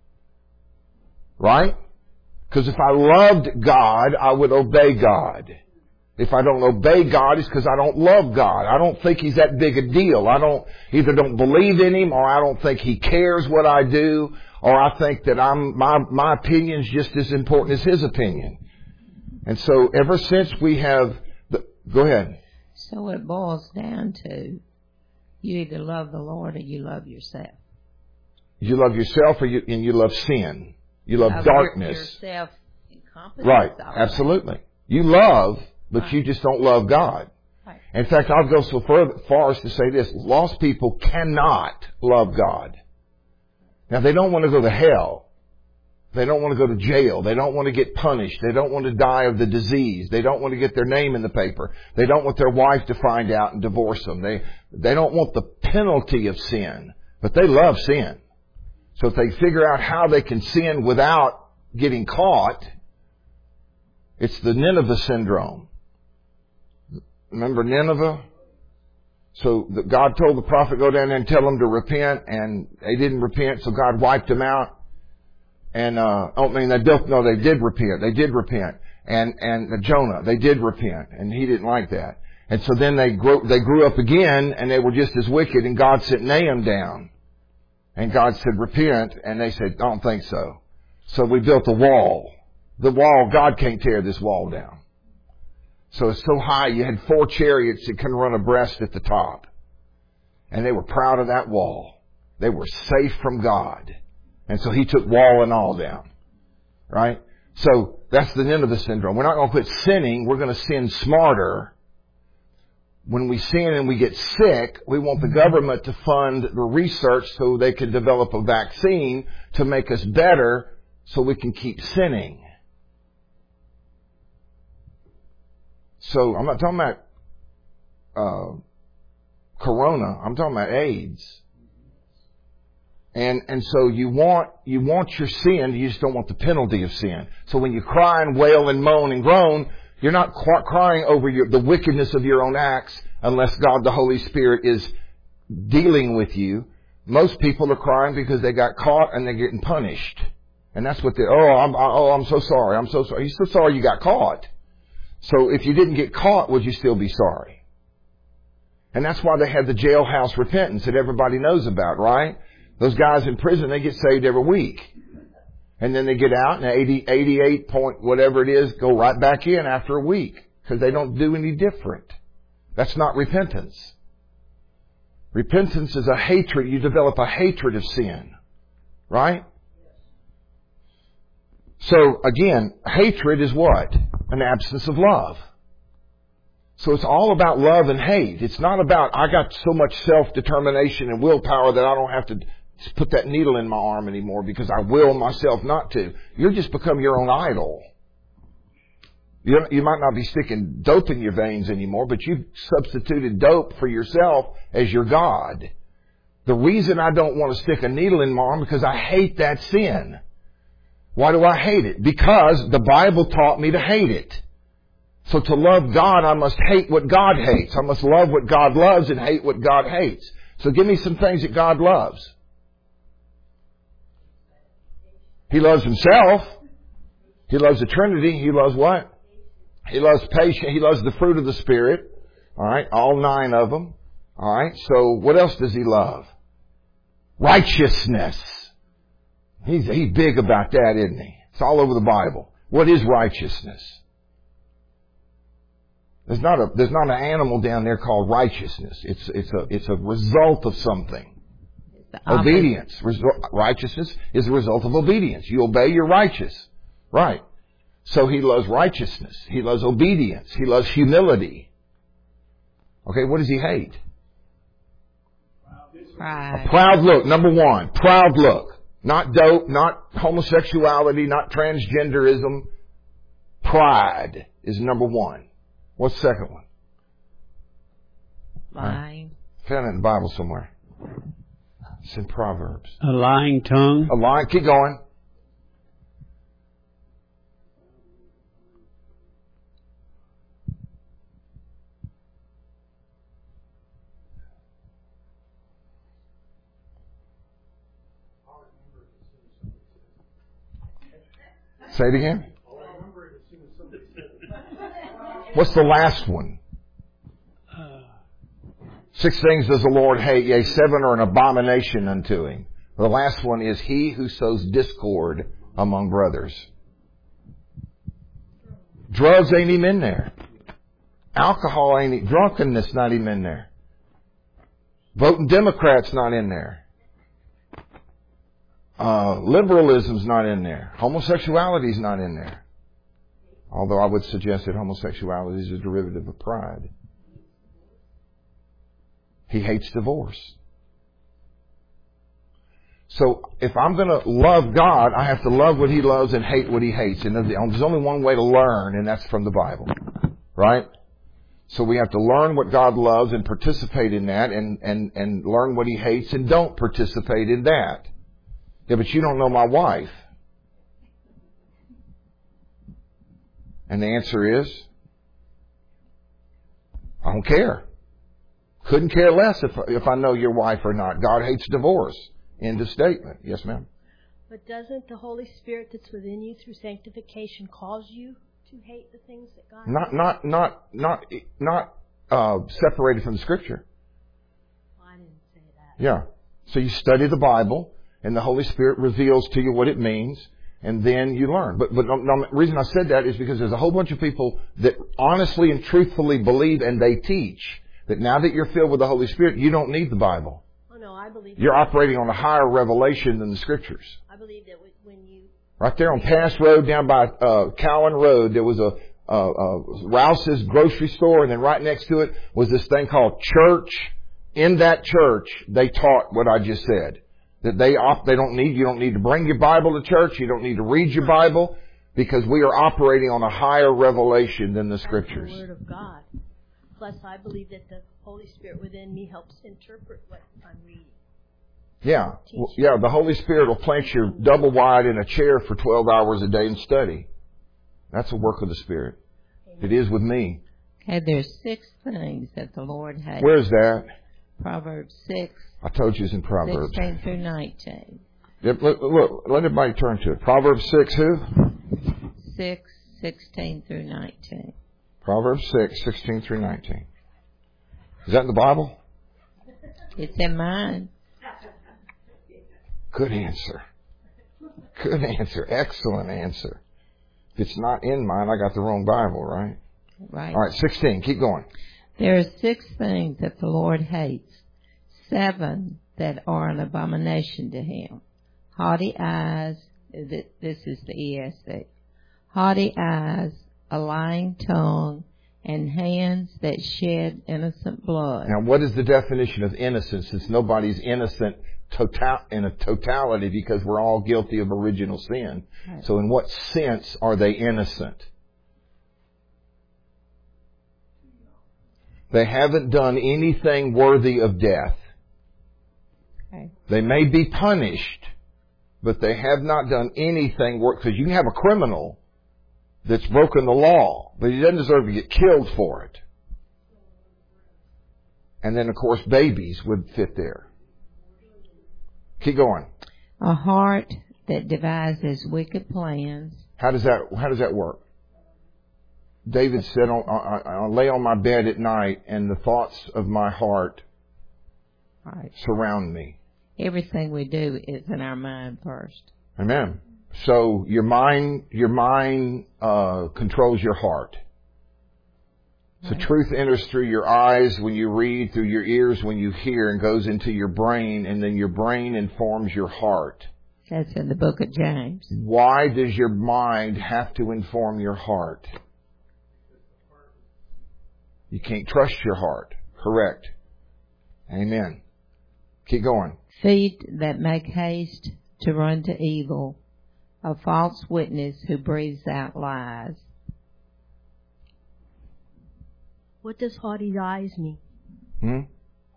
Right? Because if I loved God, I would obey God. If I don't obey God, it's because I don't love God. I don't think He's that big a deal. I either don't believe in Him, or I don't think He cares what I do, or I think that my opinion's just as important as His opinion. And so ever since we have... Go ahead. So it boils down to you either love the Lord or you love yourself. You love yourself and you love sin. You love darkness. Yourself encompasses right, all absolutely. That. You love, but right. You just don't love God. Right. In fact, I'll go so far as to say this. Lost people cannot love God. Now, they don't want to go to hell. They don't want to go to jail. They don't want to get punished. They don't want to die of the disease. They don't want to get their name in the paper. They don't want their wife to find out and divorce them. They don't want the penalty of sin, but they love sin. So if they figure out how they can sin without getting caught, it's the Nineveh syndrome. Remember Nineveh? So God told the prophet, go down there and tell them to repent, and they didn't repent, so God wiped them out. And, they did repent. They did repent. And Jonah, they did repent. And he didn't like that. And so then they grew up again, and they were just as wicked, and God sent Nahum down. And God said, repent. And they said, I don't think so. So we built a wall. The wall, God can't tear this wall down. So it's so high, you had 4 chariots that can run abreast at the top. And they were proud of that wall. They were safe from God. And so He took wall and all down. Right? So that's the Nineveh syndrome. We're not going to quit sinning. We're going to sin smarter. When we sin and we get sick, we want the government to fund the research so they can develop a vaccine to make us better so we can keep sinning. So I'm not talking about corona. I'm talking about AIDS. And so you want your sin, you just don't want the penalty of sin. So when you cry and wail and moan and groan, you're not crying over the wickedness of your own acts unless God the Holy Spirit is dealing with you. Most people are crying because they got caught and they're getting punished. And that's what I'm so sorry. I'm so sorry. He's so sorry you got caught. So if you didn't get caught, would you still be sorry? And that's why they had the jailhouse repentance that everybody knows about, right? Those guys in prison, they get saved every week. And then they get out and 88 point whatever it is, go right back in after a week. Because they don't do any different. That's not repentance. Repentance is a hatred. You develop a hatred of sin. Right? So again, hatred is what? An absence of love. So it's all about love and hate. It's not about, I got so much self-determination and willpower that I don't have to put that needle in my arm anymore because I will myself not to. You'll just become your own idol. You might not be sticking dope in your veins anymore, but you've substituted dope for yourself as your God. The reason I don't want to stick a needle in my arm is because I hate that sin. Why do I hate it? Because the Bible taught me to hate it. So to love God, I must hate what God hates. I must love what God loves and hate what God hates. So give me some things that God loves. He loves Himself. He loves the Trinity. He loves what? He loves patience. He loves the fruit of the Spirit. All right. All 9 of them. All right. So what else does He love? Righteousness. He's big about that, isn't He? It's all over the Bible. What is righteousness? There's not an animal down there called righteousness. It's a result of something. Obedience. Righteousness is a result of obedience. You obey, you're righteous. Right. So He loves righteousness. He loves obedience. He loves humility. Okay, what does He hate? Pride. A proud look, number 1. Proud look. Not dope, not homosexuality, not transgenderism. Pride is number 1. What's the second one? Lying. Found it in the Bible somewhere. It's in Proverbs. A lying tongue. A lie. Keep going. Say it again. What's the last one? 6 things does the Lord hate, yea, 7 are an abomination unto Him. The last one is he who sows discord among brothers. Drugs ain't even in there. Alcohol ain't even, drunkenness not even in there. Voting Democrats not in there. Liberalism's not in there. Homosexuality's not in there. Although I would suggest that homosexuality is a derivative of pride. He hates divorce. So if I'm going to love God, I have to love what He loves and hate what He hates. And there's only one way to learn, and that's from the Bible. Right? So we have to learn what God loves and participate in that, and learn what He hates and don't participate in that. Yeah, but you don't know my wife. And the answer is, I don't care. Couldn't care less if I know your wife or not. God hates divorce. End of statement. Yes, ma'am. But doesn't the Holy Spirit that's within you through sanctification cause you to hate the things that God Not separated from the Scripture. Well, I didn't say that. Yeah. So you study the Bible, and the Holy Spirit reveals to you what it means, and then you learn. But the reason I said that is because there's a whole bunch of people that honestly and truthfully believe, and they teach that now that you're filled with the Holy Spirit, you don't need the Bible. Oh no, I believe you're operating on a higher revelation than the Scriptures. I believe that when you right there on Pass Road down by Cowan Road, there was a Rouse's grocery store, and then right next to it was this thing called church. In that church, they taught what I just said. That you don't need to bring your Bible to church. You don't need to read your Bible, because we are operating on a higher revelation than the Scriptures. The Word of God. Plus, I believe that the Holy Spirit within me helps interpret what I'm reading. Yeah. Yeah, the Holy Spirit will plant you double wide in a chair for 12 hours a day and study. That's a work of the Spirit. It is with me. Okay, there's 6 things that the Lord hates. Where's that? Proverbs 6. I told you it's in Proverbs. 16 through 19. Let everybody turn to it. Proverbs 6, who? 6:16 through 19. Proverbs 6:16 through 19. Is that in the Bible? It's in mine. Good answer. Good answer. Excellent answer. If it's not in mine, I got the wrong Bible, right? Right. All right, 16. Keep going. There are 6 things that the Lord hates, 7 that are an abomination to him. Haughty eyes, this is the ESV. Haughty eyes, a lying tongue, and hands that shed innocent blood. Now, what is the definition of innocence? Since nobody's innocent in a totality because we're all guilty of original sin. Right. So in what sense are they innocent? They haven't done anything worthy of death. Okay. They may be punished, but they have not done anything because you can have a criminal that's broken the law, but he doesn't deserve to get killed for it. And then, of course, babies would fit there. Keep going. A heart that devises wicked plans. How does that work? David said, I lay on my bed at night and the thoughts of my heart surround me. Everything we do is in our mind first. Amen. So your mind controls your heart. So truth enters through your eyes when you read, through your ears when you hear, and goes into your brain, and then your brain informs your heart. That's in the book of James. Why does your mind have to inform your heart? You can't trust your heart. Correct. Amen. Keep going. Feet that make haste to run to evil. A false witness who breathes out lies. What does haughty eyes mean?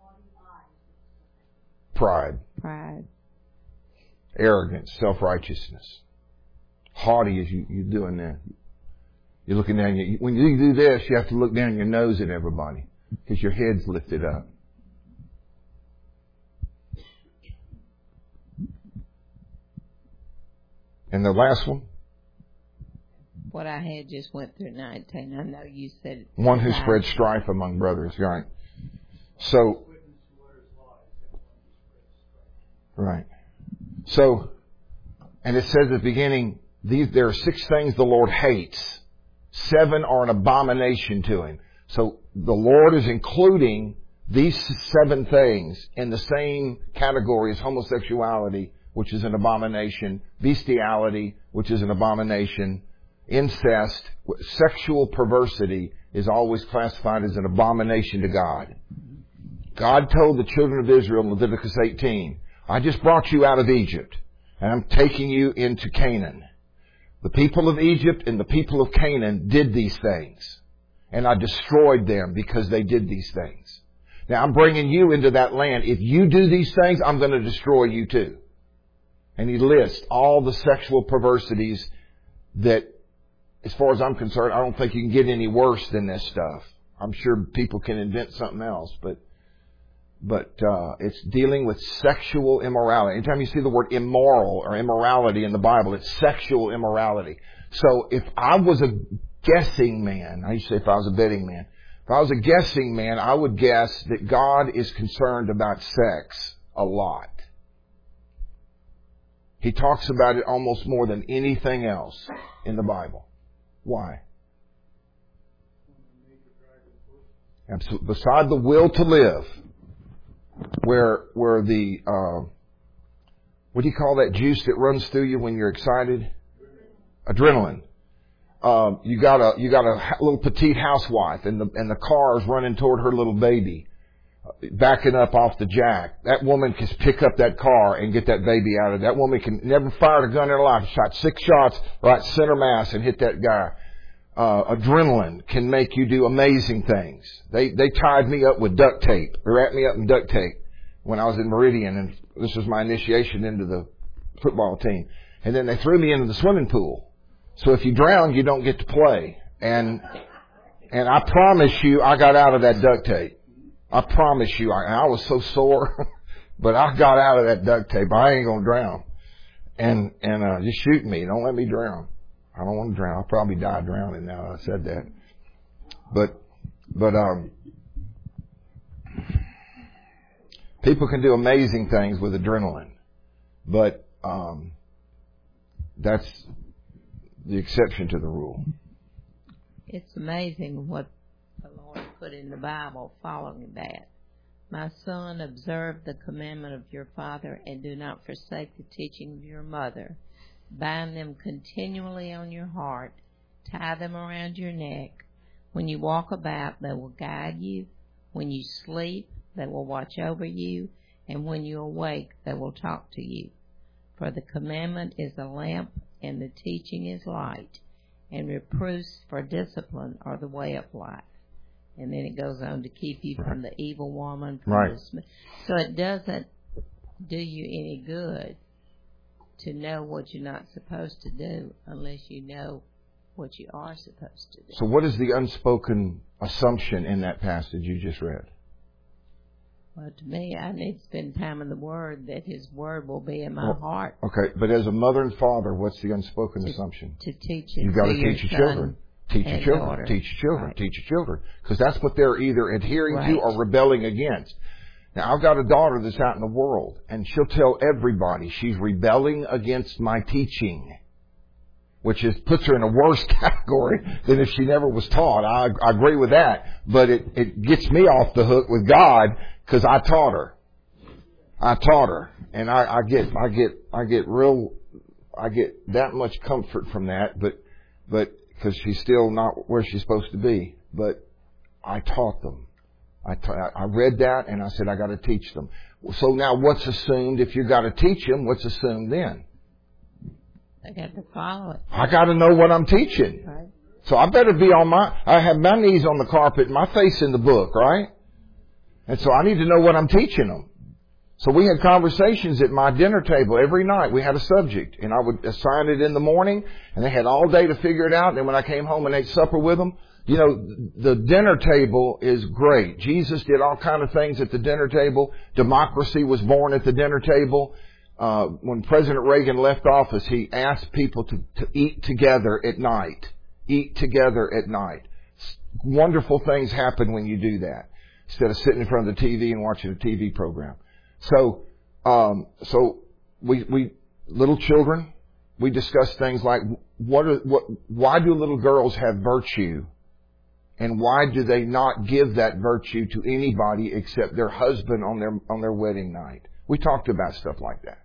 Pride. Arrogance, self-righteousness. Haughty is you doing that. You're looking down. When you do this, you have to look down your nose at everybody because your head's lifted up. And the last one? What I had just went through 19. I know you said it. One who spreads strife among brothers, right? So, right. So, and it says at the beginning, there are 6 things the Lord hates. 7 are an abomination to Him. So the Lord is including these 7 things in the same category as homosexuality, which is an abomination, bestiality, which is an abomination, incest, sexual perversity is always classified as an abomination to God. God told the children of Israel in Leviticus 18, I just brought you out of Egypt, and I'm taking you into Canaan. The people of Egypt and the people of Canaan did these things, and I destroyed them because they did these things. Now I'm bringing you into that land. If you do these things, I'm going to destroy you too. And He lists all the sexual perversities that, as far as I'm concerned, I don't think you can get any worse than this stuff. I'm sure people can invent something else, but it's dealing with sexual immorality. Anytime you see the word immoral or immorality in the Bible, it's sexual immorality. So if I was a guessing man, I used to say if I was a betting man, if I was a guessing man, I would guess that God is concerned about sex a lot. He talks about it almost more than anything else in the Bible. Why? Absolutely. Beside the will to live, where the what do you call that juice that runs through you when you're excited? Adrenaline. You got a little petite housewife, and the car is running toward her little baby, backing up off the jack. That woman can pick up that car and get that baby out of it. That woman can never fired a gun in her life. Shot 6 shots right center mass and hit that guy. Adrenaline can make you do amazing things. They tied me up with duct tape. They wrapped me up in duct tape when I was in Meridian, and this was my initiation into the football team. And then they threw me into the swimming pool. So if you drown, you don't get to play. And I promise you, I got out of that duct tape. I promise you, I was so sore, but I got out of that duct tape. I ain't gonna drown. and just shoot me. Don't let me drown. I don't want to drown. I'll probably die drowning now that I said that. But people can do amazing things with adrenaline. But that's the exception to the rule. It's amazing what the Lord put in the Bible following that. My son, observe the commandment of your father and do not forsake the teaching of your mother. Bind them continually on your heart. Tie them around your neck. When you walk about, they will guide you. When you sleep, they will watch over you. And when you awake, they will talk to you. For the commandment is a lamp, and the teaching is light. And reproofs for discipline are the way of life. And then it goes on to keep you from the evil woman. So it doesn't do you any good to know what you're not supposed to do unless you know what you are supposed to do. So what is the unspoken assumption in that passage you just read? Well, to me, I need to spend time in the Word, that His Word will be in my heart. Okay, but as a mother and father, what's the unspoken assumption? To teach it. You've got to teach your children. Teach your children. Daughter. Teach your children. Right. Teach your children. Because that's what they're either adhering Right. to or rebelling against. Now, I've got a daughter that's out in the world, and she'll tell everybody she's rebelling against my teaching, which puts her in a worse category than if she never was taught. I agree with that, but it gets me off the hook with God because I taught her. And I get that much comfort from that, but because she's still not where she's supposed to be. But I taught them. I read that and I said, I got to teach them. So now what's assumed? If you got to teach them, what's assumed then? I got to follow it. I got to know what I'm teaching. Right. So I better be I have my knees on the carpet, my face in the book, right? And so I need to know what I'm teaching them. So we had conversations at my dinner table every night. We had a subject, and I would assign it in the morning, and they had all day to figure it out. And then when I came home and ate supper with them, you know, the dinner table is great. Jesus did all kind of things at the dinner table. Democracy was born at the dinner table. When President Reagan left office, he asked people to eat together at night. Eat together at night. Wonderful things happen when you do that, instead of sitting in front of the TV and watching a TV program. So we little children, we discuss things like why do little girls have virtue, and why do they not give that virtue to anybody except their husband on their wedding night? We talked about stuff like that.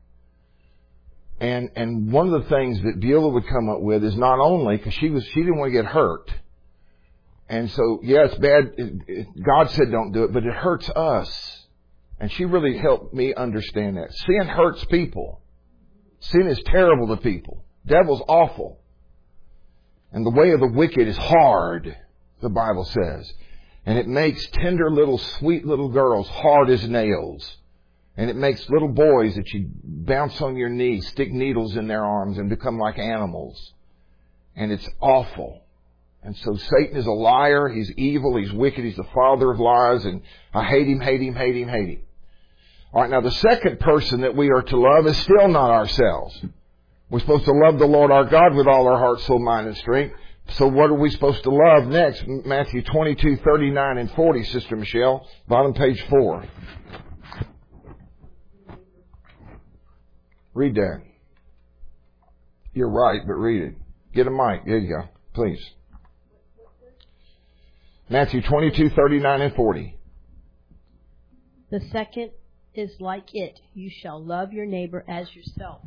And one of the things that Beulah would come up with is not only because she didn't want to get hurt. And so, yeah, it's bad. God said don't do it, but it hurts us. And she really helped me understand that. Sin hurts people. Sin is terrible to people. Devil's awful. And the way of the wicked is hard, the Bible says. And it makes tender little, sweet little girls hard as nails. And it makes little boys that you bounce on your knees, stick needles in their arms and become like animals. And it's awful. And so Satan is a liar. He's evil. He's wicked. He's the father of lies. And I hate him, hate him, hate him, hate him. All right, now the second person that we are to love is still not ourselves. We're supposed to love the Lord our God with all our heart, soul, mind, and strength. So what are we supposed to love next? Matthew 22, 39, and 40, Sister Michelle. Bottom page 4. Read that. You're right, but read it. Get a mic. There you go. Please. Matthew 22, 39, and 40. The second is like it. You shall love your neighbor as yourself.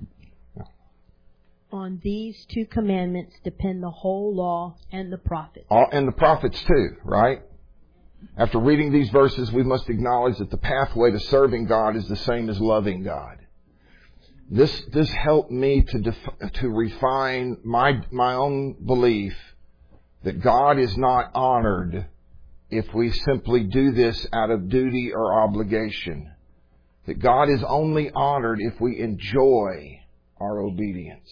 On these two commandments depend the whole law and the prophets. And the prophets too, right? After reading these verses, we must acknowledge that the pathway to serving God is the same as loving God. This helped me to refine my own belief that God is not honored if we simply do this out of duty or obligation. That God is only honored if we enjoy our obedience.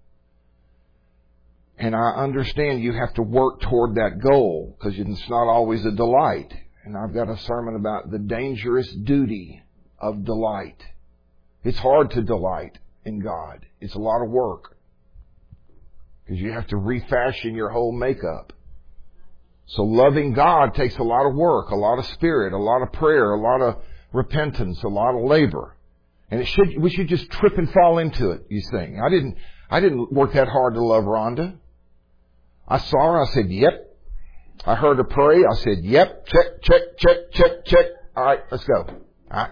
And I understand you have to work toward that goal because it's not always a delight. And I've got a sermon about the dangerous duty of delight. It's hard to delight in God. It's a lot of work. Because you have to refashion your whole makeup. So loving God takes a lot of work, a lot of spirit, a lot of prayer, a lot of repentance, a lot of labor. And we should just trip and fall into it, you think. I didn't work that hard to love Rhonda. I saw her, I said, yep. I heard her pray, I said, yep, check, check, check, check, check. All right, let's go. All right.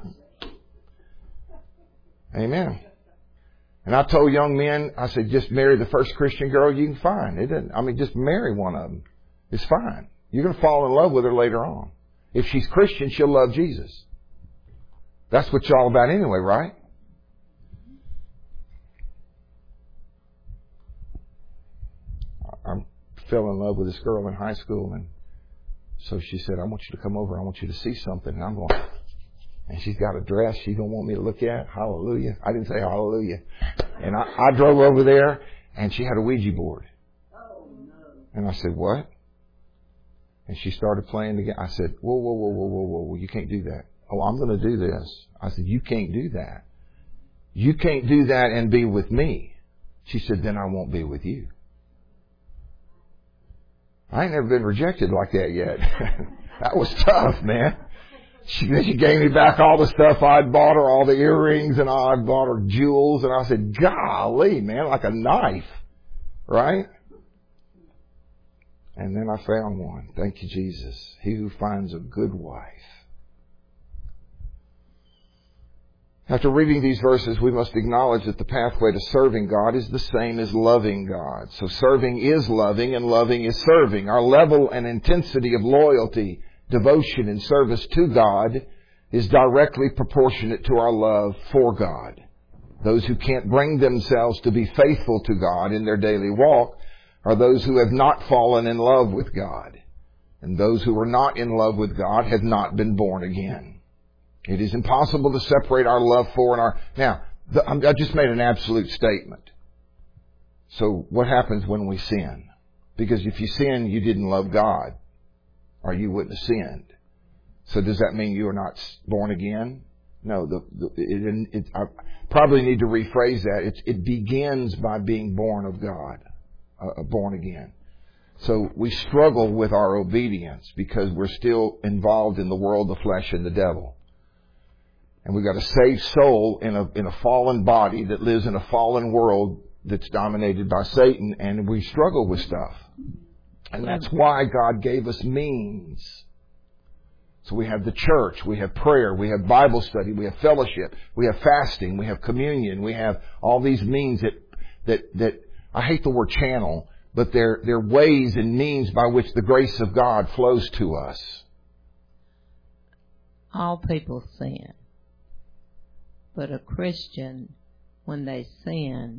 Amen. And I told young men, I said, just marry the first Christian girl you can find. Just marry one of them. It's fine. You're going to fall in love with her later on. If she's Christian, she'll love Jesus. That's what you're all about anyway, right? I fell in love with this girl in high school, and so she said, I want you to come over. I want you to see something. And I'm going, and she's got a dress she don't want me to look at. Hallelujah. I didn't say hallelujah. And I drove over there, and she had a Ouija board. And I said, what? And she started playing again. I said, whoa, you can't do that. Oh, I'm going to do this. I said, you can't do that. You can't do that and be with me. She said, then I won't be with you. I ain't never been rejected like that yet. That was tough, man. She gave me back all the stuff I'd bought her, all the earrings, and I bought her jewels. And I said, golly, man, like a knife. Right? And then I found one. Thank you, Jesus. He who finds a good wife. After reading these verses, we must acknowledge that the pathway to serving God is the same as loving God. So serving is loving, and loving is serving. Our level and intensity of loyalty, devotion, and service to God is directly proportionate to our love for God. Those who can't bring themselves to be faithful to God in their daily walk are those who have not fallen in love with God. And those who are not in love with God have not been born again. It is impossible to separate our love for and our... Now, I just made an absolute statement. So what happens when we sin? Because if you sin, you didn't love God, or you wouldn't have sinned. So does that mean you are not born again? No, I probably need to rephrase that. It begins by being born of God, born again. So we struggle with our obedience because we're still involved in the world, the flesh, and the devil. And we've got a saved soul in a fallen body that lives in a fallen world that's dominated by Satan, and we struggle with stuff. And that's why God gave us means. So we have the church, we have prayer, we have Bible study, we have fellowship, we have fasting, we have communion, we have all these means that I hate the word channel, but they're ways and means by which the grace of God flows to us. All people sin. But a Christian, when they sin,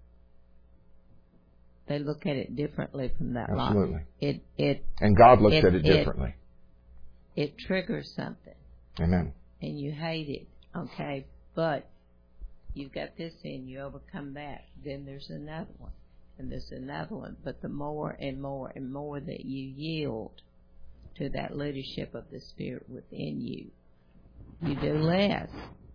they look at it differently from that life. Absolutely. And God looks at it differently. It triggers something. Amen. And you hate it. Okay. But you've got this sin, you overcome that. Then there's another one. And there's another one. But the more and more and more that you yield to that leadership of the Spirit within you, you do less.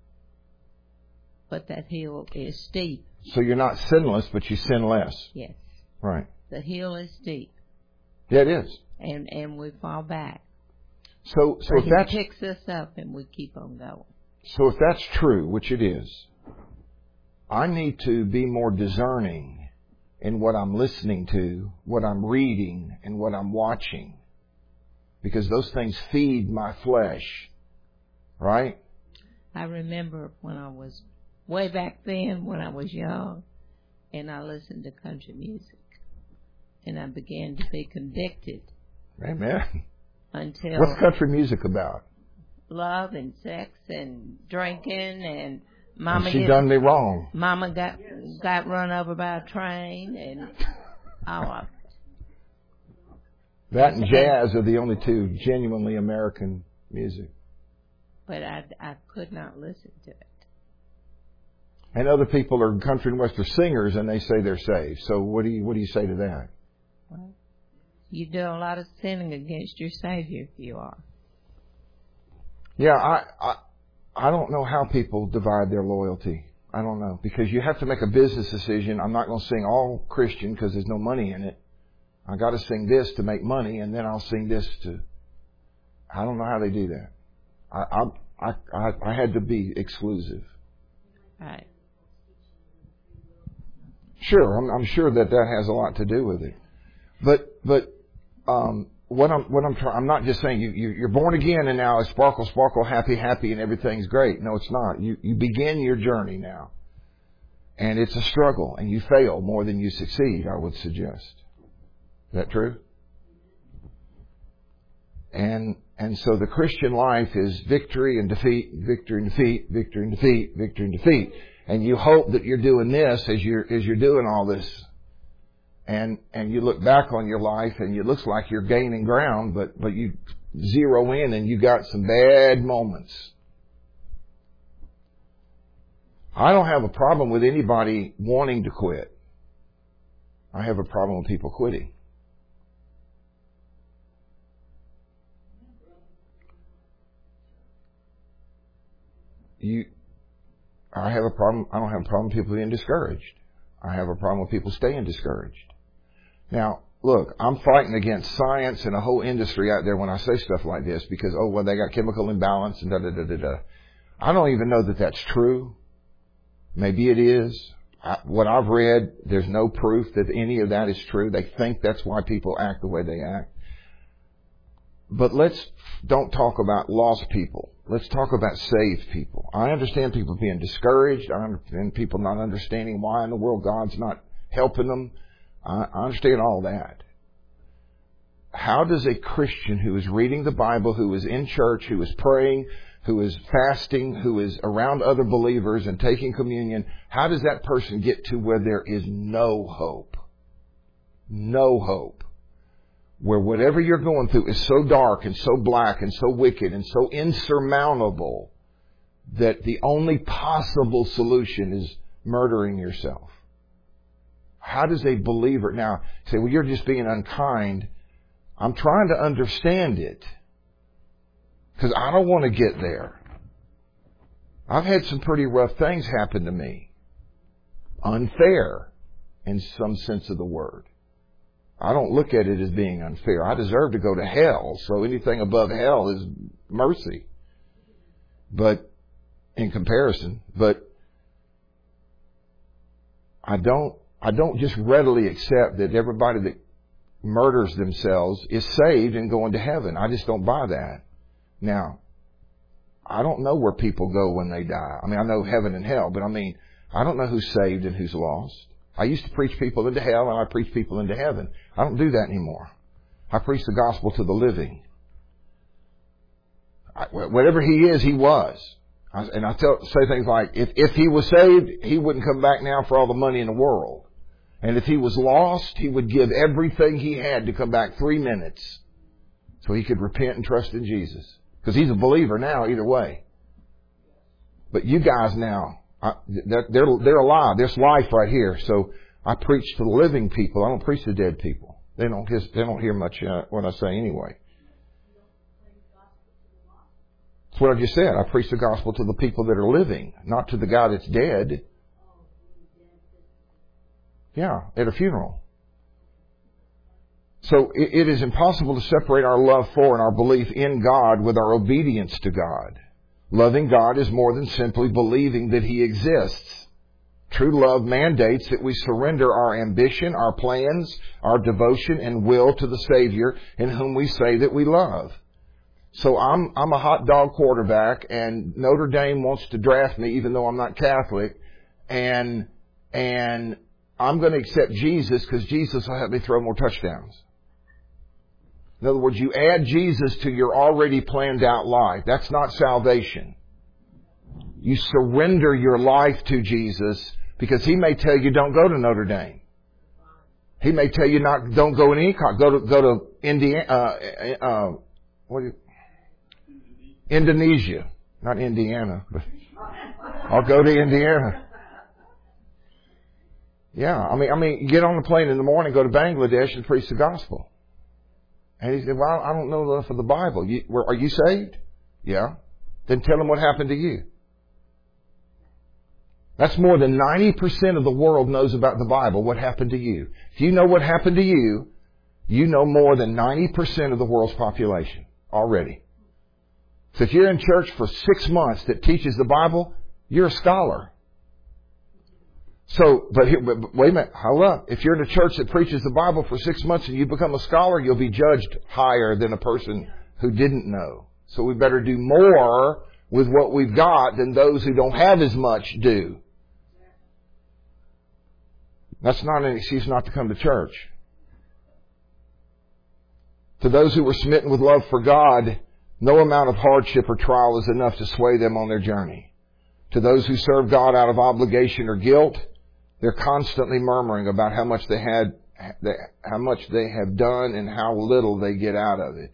But that hill is steep. So you're not sinless, but you sin less. Yes. Right. The hill is steep. Yeah, it is. And we fall back. So if he that's... picks us up and we keep on going. So if that's true, which it is, I need to be more discerning in what I'm listening to, what I'm reading, and what I'm watching. Because those things feed my flesh. Right? I remember when I was way back then, when I was young, and I listened to country music, and I began to be convicted. Amen. Until what's country music about? Love and sex and drinking and mama. And she done me wrong. Mama got run over by a train and all of it. That and jazz are the only two genuinely American music. But I could not listen to it. And other people are country and western singers, and they say they're saved. So what do you say to that? Well, you do a lot of sinning against your Savior if you are. Yeah, I don't know how people divide their loyalty. I don't know. Because you have to make a business decision. I'm not going to sing all Christian because there's no money in it. I got to sing this to make money, and then I'll sing this to... I don't know how they do that. I had to be exclusive. Right. Sure, I'm sure that has a lot to do with it. But I'm not just saying you're born again and now it's sparkle, sparkle, happy, happy, and everything's great. No, it's not. You begin your journey now, and it's a struggle, and you fail more than you succeed, I would suggest. Is that true? And so the Christian life is victory and defeat, victory and defeat, victory and defeat, victory and defeat. And you hope that you're doing this as you're doing all this. And you look back on your life and it looks like you're gaining ground, but you zero in and you got some bad moments. I don't have a problem with anybody wanting to quit. I have a problem with people quitting. I have a problem. I don't have a problem with people being discouraged. I have a problem with people staying discouraged. Now, look, I'm fighting against science and a whole industry out there when I say stuff like this because, they got chemical imbalance and da-da-da-da-da. I don't even know that that's true. Maybe it is. What I've read, there's no proof that any of that is true. They think that's why people act the way they act. But don't talk about lost people. Let's talk about saved people. I understand people being discouraged. I understand people not understanding why in the world God's not helping them. I understand all that. How does a Christian who is reading the Bible, who is in church, who is praying, who is fasting, who is around other believers and taking communion, how does that person get to where there is no hope? No hope. Where whatever you're going through is so dark and so black and so wicked and so insurmountable that the only possible solution is murdering yourself. How does a believer now say, well, you're just being unkind? I'm trying to understand it because I don't want to get there. I've had some pretty rough things happen to me. Unfair in some sense of the word. I don't look at it as being unfair. I deserve to go to hell, so anything above hell is mercy. But in comparison, I don't just readily accept that everybody that murders themselves is saved and going to heaven. I just don't buy that. Now, I don't know where people go when they die. I mean, I know heaven and hell, but I don't know who's saved and who's lost. I used to preach people into hell and I preach people into heaven. I don't do that anymore. I preach the gospel to the living. Whatever he is, he was. And I say things like, if he was saved, he wouldn't come back now for all the money in the world. And if he was lost, he would give everything he had to come back 3 minutes so he could repent and trust in Jesus. Because he's a believer now either way. But you guys now, they're alive. There's life right here. So I preach to the living people. I don't preach to dead people. They don't hear much what I say anyway. That's what I just said. I preach the gospel to the people that are living, not to the guy that's dead. Yeah, at a funeral. So it is impossible to separate our love for and our belief in God with our obedience to God. Loving God is more than simply believing that He exists. True love mandates that we surrender our ambition, our plans, our devotion and will to the Savior in whom we say that we love. So I'm a hot dog quarterback and Notre Dame wants to draft me even though I'm not Catholic, and I'm going to accept Jesus because Jesus will help me throw more touchdowns. In other words, you add Jesus to your already planned out life. That's not salvation. You surrender your life to Jesus because He may tell you don't go to Notre Dame. He may tell you don't go in any go to Indiana. Indonesia, not Indiana, but I'll go to Indiana. Yeah, I mean, get on the plane in the morning, go to Bangladesh and preach the gospel. And he said, well, I don't know enough of the Bible. Are you saved? Yeah. Then tell them what happened to you. That's more than 90% of the world knows about the Bible. What happened to you? If you know what happened to you, you know more than 90% of the world's population already. So if you're in church for 6 months that teaches the Bible, you're a scholar. So, but wait a minute, hold up. If you're in a church that preaches the Bible for 6 months and you become a scholar, you'll be judged higher than a person who didn't know. So we better do more with what we've got than those who don't have as much do. That's not an excuse not to come to church. To those who were smitten with love for God, no amount of hardship or trial is enough to sway them on their journey. To those who serve God out of obligation or guilt, they're constantly murmuring about how much they have done and how little they get out of it.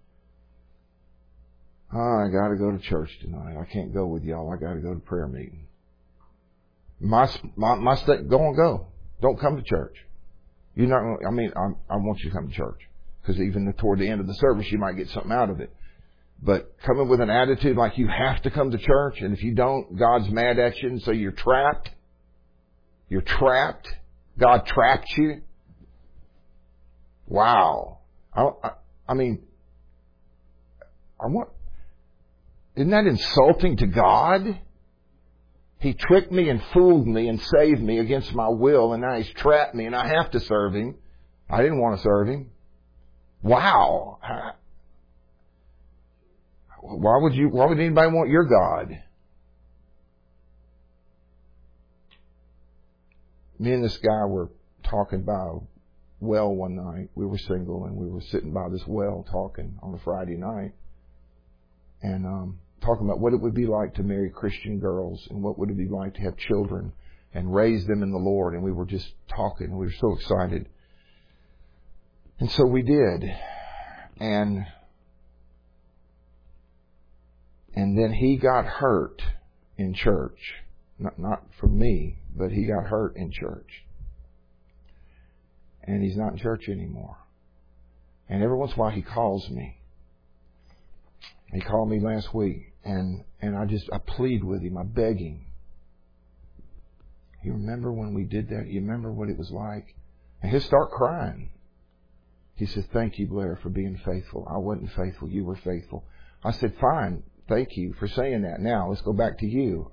Oh, I got to go to church tonight. I can't go with y'all. I got to go to prayer meeting. Go. Don't come to church. You're not. I want you to come to church because even toward the end of the service, you might get something out of it. But coming with an attitude like you have to come to church, and if you don't, God's mad at you, and so you're trapped. You're trapped. God trapped you. Wow. Isn't that insulting to God? He tricked me and fooled me and saved me against my will, and now He's trapped me, and I have to serve Him. I didn't want to serve Him. Wow. Why would anybody want your God? Me and this guy were talking by a well one night. We were single, and we were sitting by this well talking on a Friday night. And talking about what it would be like to marry Christian girls and what would it be like to have children and raise them in the Lord. And we were just talking, and we were so excited. And so we did. And then he got hurt in church. Not from me, but he got hurt in church. And he's not in church anymore. And every once in a while he calls me. He called me last week, and I plead with him. I beg him. You remember when we did that? You remember what it was like? And he'll start crying. He says, "Thank you, Blair, for being faithful. I wasn't faithful. You were faithful." I said, "Fine. Thank you for saying that. Now let's go back to you.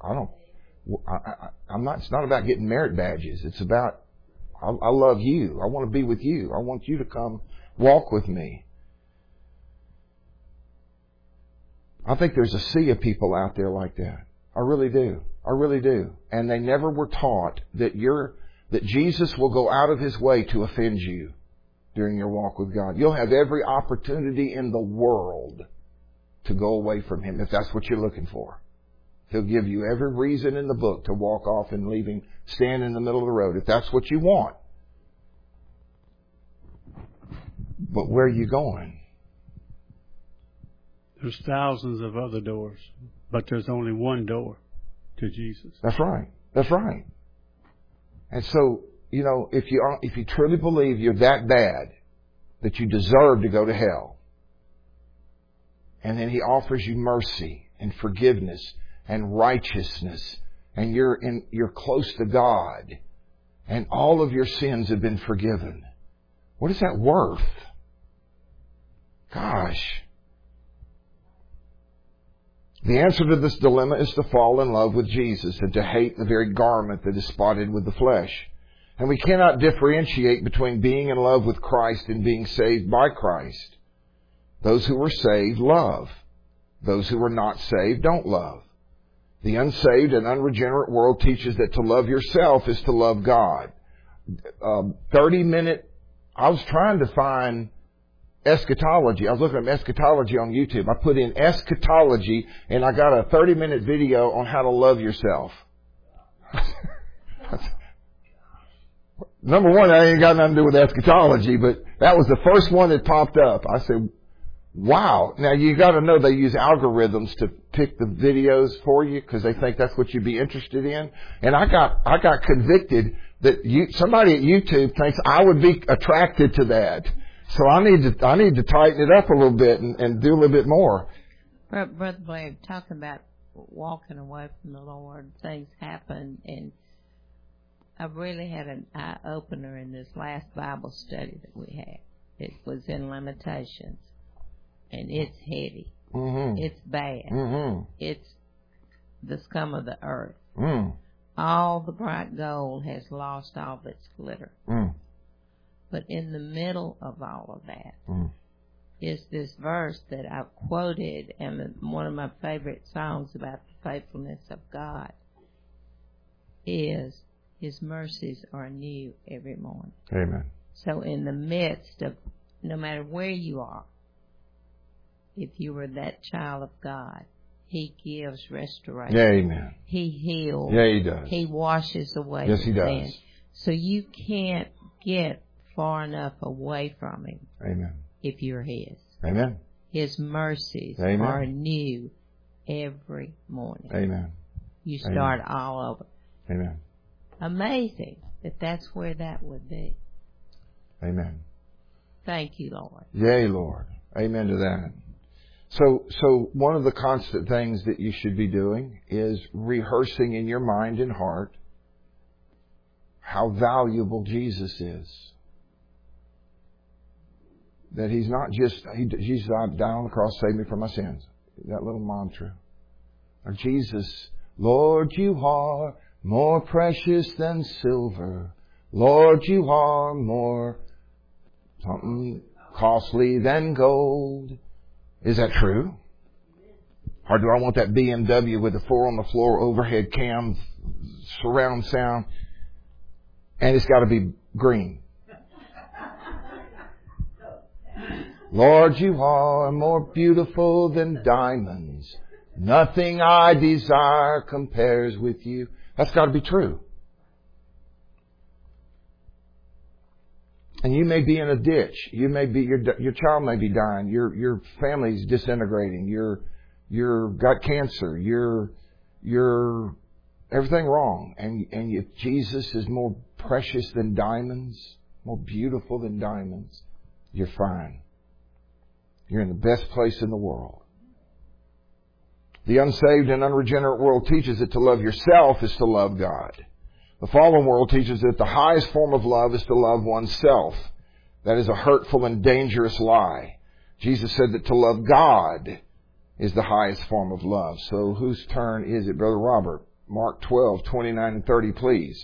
It's not about getting merit badges. It's about, I love you. I want to be with you. I want you to come walk with me." I think there's a sea of people out there like that. I really do. I really do. And they never were taught that Jesus will go out of His way to offend you during your walk with God. You'll have every opportunity in the world to go away from Him if that's what you're looking for. He'll give you every reason in the book to walk off and leave Him, stand in the middle of the road if that's what you want. But where are you going? There's thousands of other doors, but there's only one door to Jesus. That's right. That's right. And so, if you truly believe you're that bad that you deserve to go to hell, and then He offers you mercy and forgiveness and righteousness, and you're close to God, and all of your sins have been forgiven, what is that worth? Gosh. The answer to this dilemma is to fall in love with Jesus and to hate the very garment that is spotted with the flesh. And we cannot differentiate between being in love with Christ and being saved by Christ. Those who are saved love. Those who are not saved don't love. The unsaved and unregenerate world teaches that to love yourself is to love God. 30-minute, I was trying to find eschatology. I was looking at eschatology on YouTube. I put in eschatology, and I got a 30-minute video on how to love yourself. Number one, that ain't got nothing to do with eschatology, but that was the first one that popped up. I said, wow. Now, you got to know they use algorithms to pick the videos for you because they think that's what you'd be interested in. And I got convicted that somebody at YouTube thinks I would be attracted to that. So I need to tighten it up a little bit and do a little bit more. Brother Blair, talk about walking away from the Lord, things happen, and I really had an eye-opener in this last Bible study that we had. It was in Lamentations, and it's heavy. Mm-hmm. It's bad. Mm-hmm. It's the scum of the earth. Mm. All the bright gold has lost all of its glitter. Mm. But in the middle of all of that is Mm. this verse that I've quoted, and one of my favorite songs about the faithfulness of God is, His mercies are new every morning. Amen. So in the midst of, no matter where you are, if you were that child of God, He gives restoration. Yeah, amen. He heals. Yeah, He does. He washes away Yes, the He does. sin. So you can't get far enough away from Him Amen. if you're His. Amen. His mercies Amen. are new every morning. Amen. You start all over. Amen. Amazing that that's where that would be. Amen. Thank you, Lord. Yea, Lord. Amen to that. So one of the constant things that you should be doing is rehearsing in your mind and heart how valuable Jesus is. That He's not just, Jesus died on the cross, saved me from my sins. That little mantra. Or Jesus, Lord, you are more precious than silver. Lord, you are more something costly than gold. Is that true? Or do I want that BMW with the 4 on the floor, overhead cam, surround sound, and it's got to be green? Lord, you are more beautiful than diamonds. Nothing I desire compares with you. That's got to be true. And you may be in a ditch. You may be, your child may be dying. Your family's disintegrating. You're got cancer. You're everything wrong. And if Jesus is more precious than diamonds, more beautiful than diamonds, you're fine. You're in the best place in the world. The unsaved and unregenerate world teaches that to love yourself is to love God. The fallen world teaches that the highest form of love is to love oneself. That is a hurtful and dangerous lie. Jesus said that to love God is the highest form of love. So whose turn is it, Brother Robert? Mark 12, 29 and 30, please.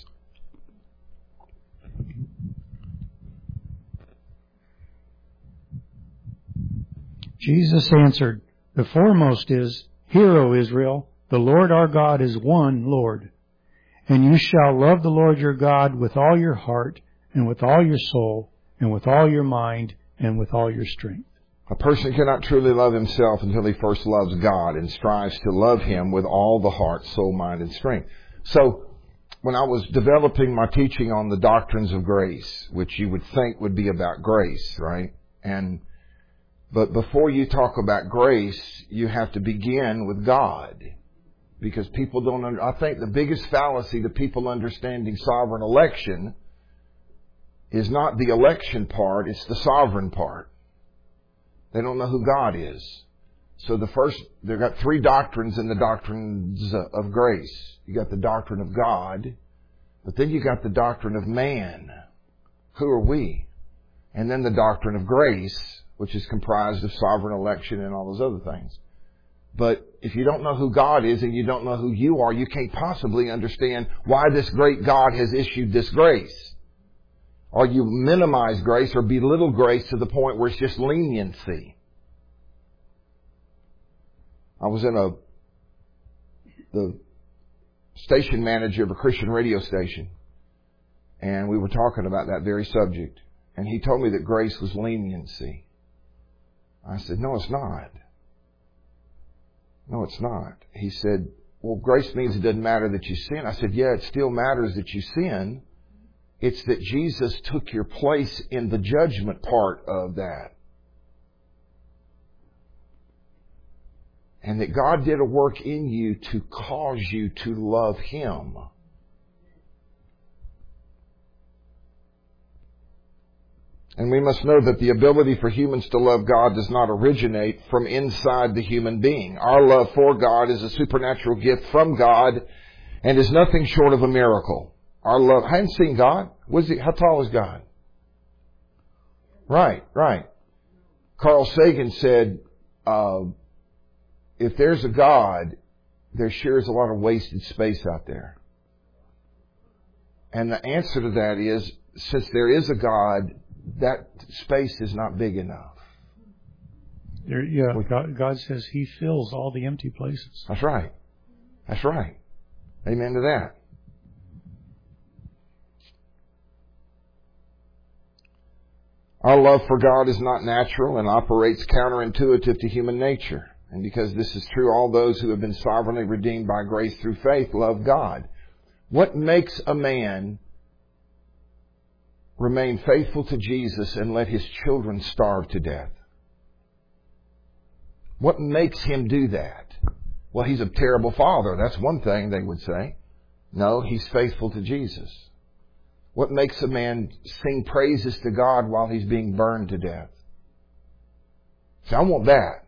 Jesus answered, "The foremost is, Hear, O Israel, the Lord our God is one Lord. And you shall love the Lord your God with all your heart, and with all your soul, and with all your mind, and with all your strength." A person cannot truly love himself until he first loves God and strives to love Him with all the heart, soul, mind, and strength. So, when I was developing my teaching on the doctrines of grace, which you would think would be about grace, right? But before you talk about grace, you have to begin with God. Because people don't I think the biggest fallacy to people understanding sovereign election is not the election part, it's the sovereign part. They don't know who God is. So they've got 3 doctrines in the doctrines of grace. You got the doctrine of God, but then you got the doctrine of man. Who are we? And then the doctrine of grace, which is comprised of sovereign election and all those other things. But if you don't know who God is and you don't know who you are, you can't possibly understand why this great God has issued this grace. Or you minimize grace or belittle grace to the point where it's just leniency. I was in the station manager of a Christian radio station, and we were talking about that very subject. And he told me that grace was leniency. I said, no, it's not. No, it's not. He said, well, grace means it doesn't matter that you sin. I said, yeah, it still matters that you sin. It's that Jesus took your place in the judgment part of that. And that God did a work in you to cause you to love Him. And we must know that the ability for humans to love God does not originate from inside the human being. Our love for God is a supernatural gift from God and is nothing short of a miracle. Our love, I haven't seen God. How tall is God? Right. Carl Sagan said, if there's a God, there sure is a lot of wasted space out there. And the answer to that is, since there is a God, that space is not big enough. God says He fills all the empty places. That's right. Amen to that. Our love for God is not natural and operates counterintuitive to human nature. And because this is true, all those who have been sovereignly redeemed by grace through faith love God. What makes a man remain faithful to Jesus and let his children starve to death? What makes him do that? Well, he's a terrible father. That's one thing they would say. No, he's faithful to Jesus. What makes a man sing praises to God while he's being burned to death? See, I want that.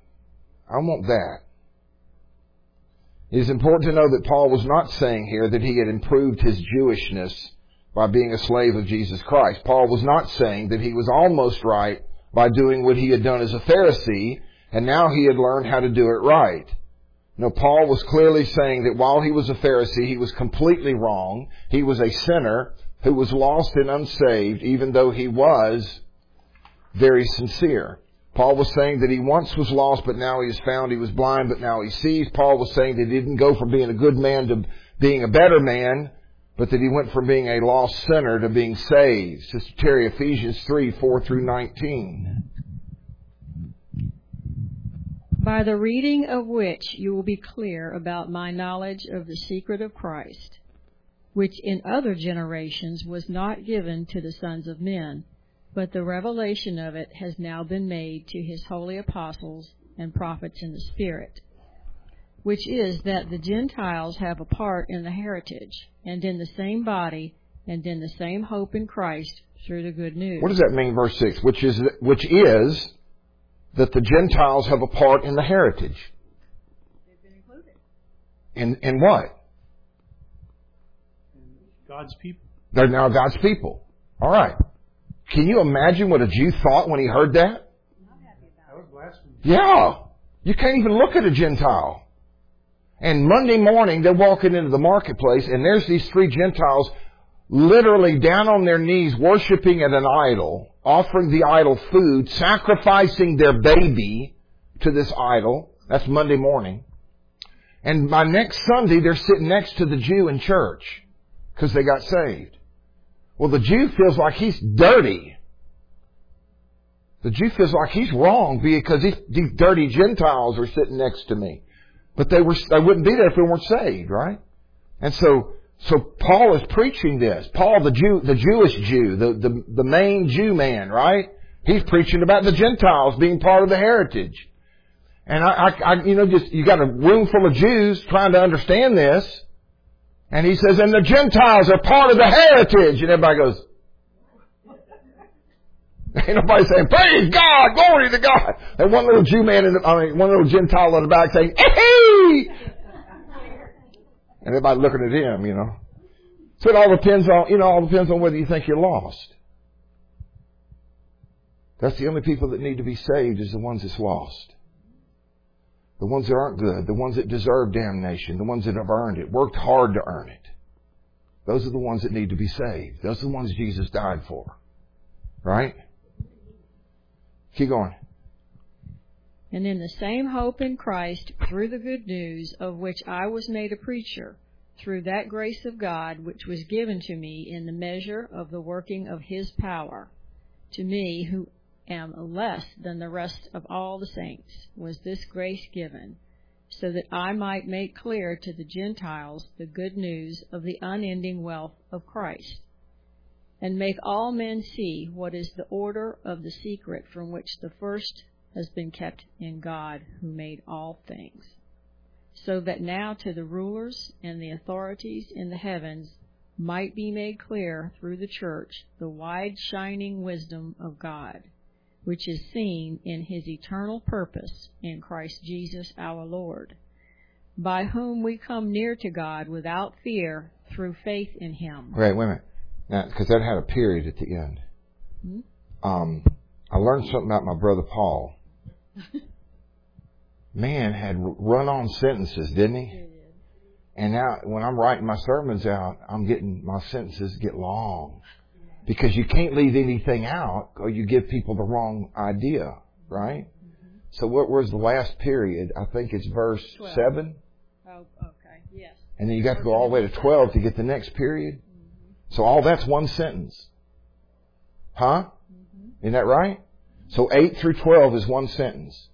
It is important to know that Paul was not saying here that he had improved his Jewishness by being a slave of Jesus Christ. Paul was not saying that he was almost right by doing what he had done as a Pharisee, and now he had learned how to do it right. No, Paul was clearly saying that while he was a Pharisee, he was completely wrong. He was a sinner who was lost and unsaved, even though he was very sincere. Paul was saying that he once was lost, but now he is found. He was blind, but now he sees. Paul was saying that he didn't go from being a good man to being a better man, but that he went from being a lost sinner to being saved. Sister Terry, Ephesians 3:4-19. By the reading of which you will be clear about my knowledge of the secret of Christ, which in other generations was not given to the sons of men, but the revelation of it has now been made to his holy apostles and prophets in the Spirit, which is that the Gentiles have a part in the heritage, and in the same body, and in the same hope in Christ through the good news. What does that mean, verse 6? Which is that the Gentiles have a part in the heritage. They've been included. In what? God's people. They're now God's people. All right. Can you imagine what a Jew thought when he heard that? That was blasphemy. Yeah. You can't even look at a Gentile. And Monday morning, they're walking into the marketplace, and there's these three Gentiles literally down on their knees worshiping at an idol, offering the idol food, sacrificing their baby to this idol. That's Monday morning. And by next Sunday, they're sitting next to the Jew in church because they got saved. Well, the Jew feels like he's dirty. The Jew feels like he's wrong because these dirty Gentiles are sitting next to me. But they wouldn't be there if they weren't saved, right? And so Paul is preaching this. Paul, the Jewish Jew, the main Jew man, right? He's preaching about the Gentiles being part of the heritage. And you got a room full of Jews trying to understand this. And he says, and the Gentiles are part of the heritage. And everybody goes, ain't nobody saying, praise God, glory to God. And one little Jew man, one little Gentile in the back saying, hey! And everybody looking at him, So it all depends on whether you think you're lost. That's the only people that need to be saved is the ones that's lost. The ones that aren't good, the ones that deserve damnation, the ones that have earned it, worked hard to earn it. Those are the ones that need to be saved. Those are the ones Jesus died for. Right? Keep going. And in the same hope in Christ through the good news, of which I was made a preacher, through that grace of God which was given to me in the measure of the working of His power. To me, who am less than the rest of all the saints, was this grace given, so that I might make clear to the Gentiles the good news of the unending wealth of Christ, and make all men see what is the order of the secret from which the first has been kept in God, who made all things, so that now to the rulers and the authorities in the heavens might be made clear through the church the wide shining wisdom of God, which is seen in his eternal purpose in Christ Jesus our Lord, by whom we come near to God without fear through faith in him. Wait a minute. Now, because that had a period at the end. I learned something about my brother Paul. Man had run-on sentences, didn't he? And now, when I'm writing my sermons out, my sentences get long. Because you can't leave anything out or you give people the wrong idea, right? So where's the last period? I think it's verse 12. 7. Oh, okay, yes. And then you got to go all the way to 12 to get the next period. So all that's one sentence. Huh? Isn't that right? So 8 through 12 is one sentence.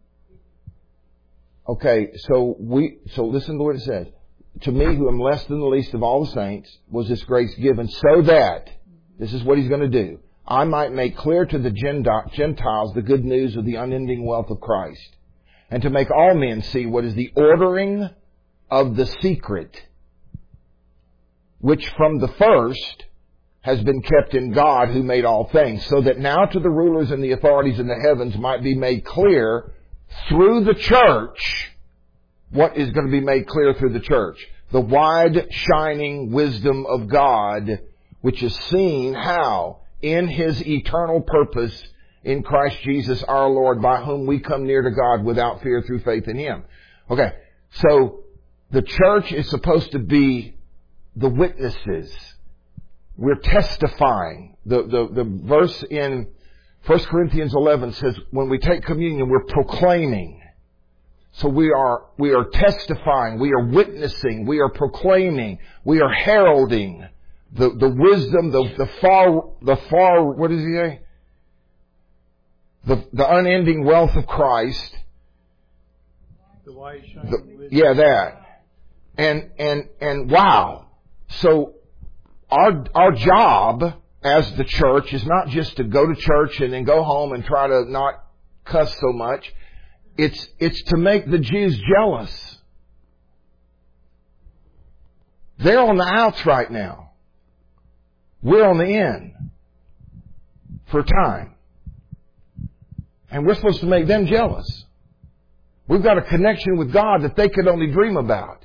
Okay, so listen to what it says. To me, who am less than the least of all the saints, was this grace given so that, this is what he's going to do, I might make clear to the Gentiles the good news of the unending wealth of Christ, and to make all men see what is the ordering of the secret, which from the first has been kept in God who made all things, so that now to the rulers and the authorities in the heavens might be made clear through the church. What is going to be made clear through the church? The wide shining wisdom of God, which is seen how? In his eternal purpose in Christ Jesus our Lord, by whom we come near to God without fear through faith in him. Okay, so the church is supposed to be the witnesses. We're testifying. The verse in 1 Corinthians 11 says, when we take communion, we're proclaiming. So we are testifying, we are witnessing, we are proclaiming, we are heralding the wisdom, the far, what does he say? The unending wealth of Christ. The wide shining wisdom. Yeah, that. And wow. So our job as the church is not just to go to church and then go home and try to not cuss so much. It's to make the Jews jealous. They're on the outs right now. We're on the in for time. And we're supposed to make them jealous. We've got a connection with God that they could only dream about.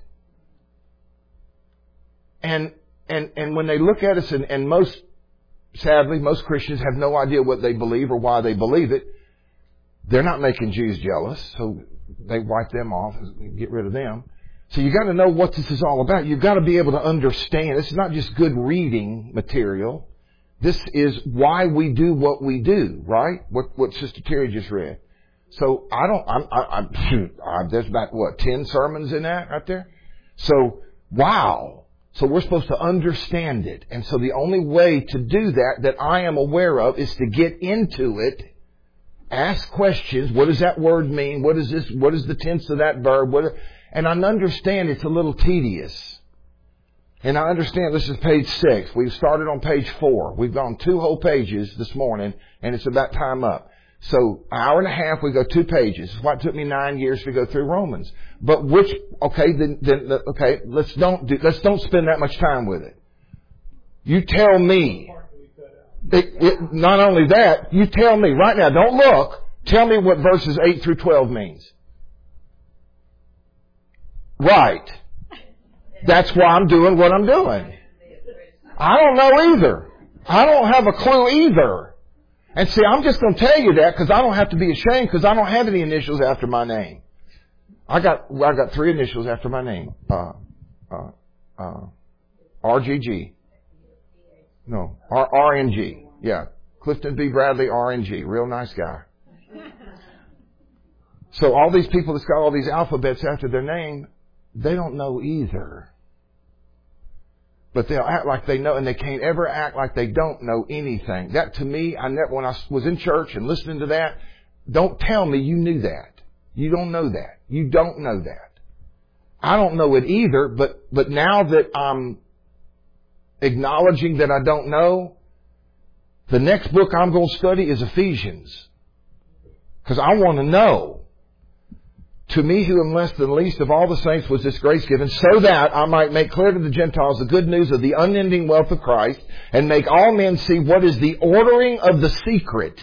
And when they look at us, and sadly, most Christians have no idea what they believe or why they believe it. They're not making Jews jealous, so they wipe them off and get rid of them. So you got to know what this is all about. You've got to be able to understand. This is not just good reading material. This is why we do what we do, right? What Sister Terry just read. So there's about 10 sermons in that right there? So, wow. So we're supposed to understand it. And so the only way to do that I am aware of, is to get into it. Ask questions. What does that word mean? What is this? What is the tense of that verb? And I understand it's a little tedious. And I understand this is page 6. We've started on page 4. We've gone 2 whole pages this morning, and it's about time up. So, an hour and a half, we go 2 pages. It's why it took me 9 years to go through Romans. But let's don't spend that much time with it. You tell me. Not only that, you tell me right now, don't look, tell me what verses 8 through 12 means. Right. That's why I'm doing what I'm doing. I don't know either. I don't have a clue either. And see, I'm just going to tell you that because I don't have to be ashamed, because I don't have any initials after my name. I got 3 initials after my name. RGG. No, RNG. Yeah. Clifton B. Bradley, RNG. Real nice guy. So all these people that's got all these alphabets after their name, they don't know either. But they'll act like they know, and they can't ever act like they don't know anything. That to me, when I was in church and listening to that, don't tell me you knew that. You don't know that. You don't know that. I don't know it either, but now that I'm acknowledging that I don't know, the next book I'm going to study is Ephesians. Because I want to know. To me who am less than least of all the saints was this grace given, so that I might make clear to the Gentiles the good news of the unending wealth of Christ, and make all men see what is the ordering of the secret,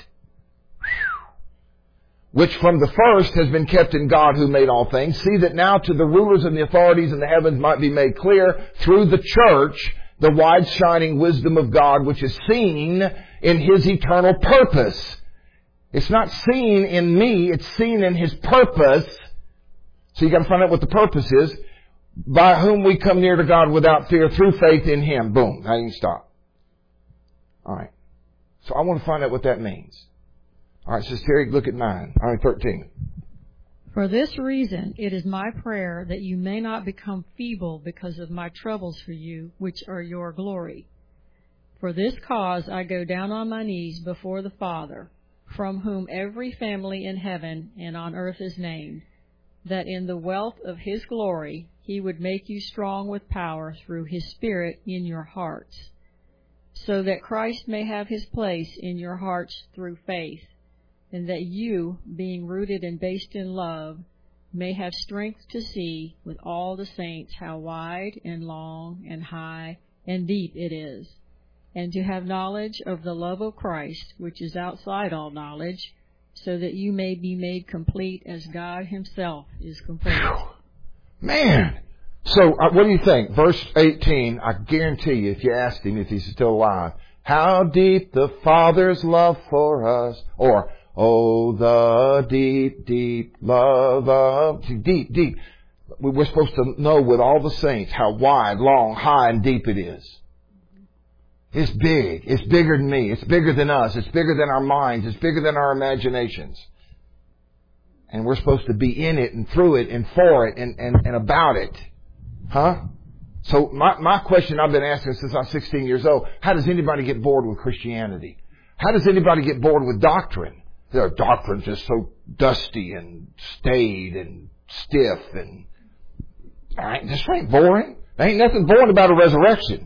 which from the first has been kept in God who made all things. See that now to the rulers and the authorities in the heavens might be made clear through the church the wide shining wisdom of God, which is seen in His eternal purpose. It's not seen in me, it's seen in His purpose. So you got to find out what the purpose is. By whom we come near to God without fear through faith in Him. Boom. Now you can stop. Alright. So I want to find out what that means. Alright, so Terry, look at 9. Alright, 13. For this reason, it is my prayer that you may not become feeble because of my troubles for you, which are your glory. For this cause I go down on my knees before the Father, from whom every family in heaven and on earth is named, that in the wealth of His glory He would make you strong with power through His Spirit in your hearts, so that Christ may have His place in your hearts through faith, and that you, being rooted and based in love, may have strength to see with all the saints how wide and long and high and deep it is, and to have knowledge of the love of Christ, which is outside all knowledge, so that you may be made complete as God Himself is complete. Man! So, what do you think? Verse 18, I guarantee you, if you asked Him if He's still alive, how deep the Father's love for us, or, oh, the deep, deep love of... Deep, deep. We're supposed to know with all the saints how wide, long, high, and deep it is. It's big. It's bigger than me. It's bigger than us. It's bigger than our minds. It's bigger than our imaginations. And we're supposed to be in it and through it and for it and about it. Huh? So my question I've been asking since I was 16 years old, how does anybody get bored with Christianity? How does anybody get bored with doctrine? Their doctrine's just so dusty and staid and stiff and this ain't boring. There ain't nothing boring about a resurrection.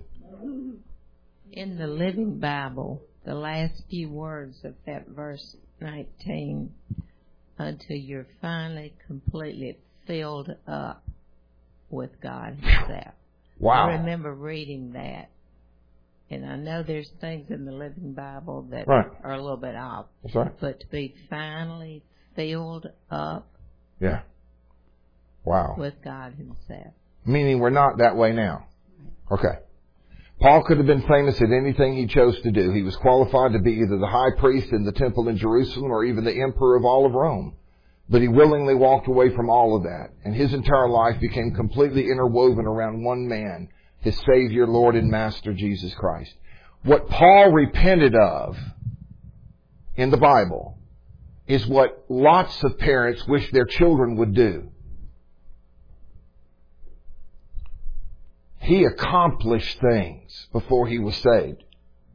In the Living Bible, the last few words of that verse 19, until you're finally completely filled up with God Himself. Wow. I remember reading that. And I know there's things in the Living Bible that right. are a little bit off. That's right. But to be finally filled up yeah. Wow. with God Himself. Meaning we're not that way now. Okay. Paul could have been famous at anything he chose to do. He was qualified to be either the high priest in the temple in Jerusalem or even the emperor of all of Rome. But he willingly walked away from all of that. And his entire life became completely interwoven around one man, his Savior, Lord, and Master, Jesus Christ. What Paul repented of in the Bible is what lots of parents wish their children would do. He accomplished things before he was saved.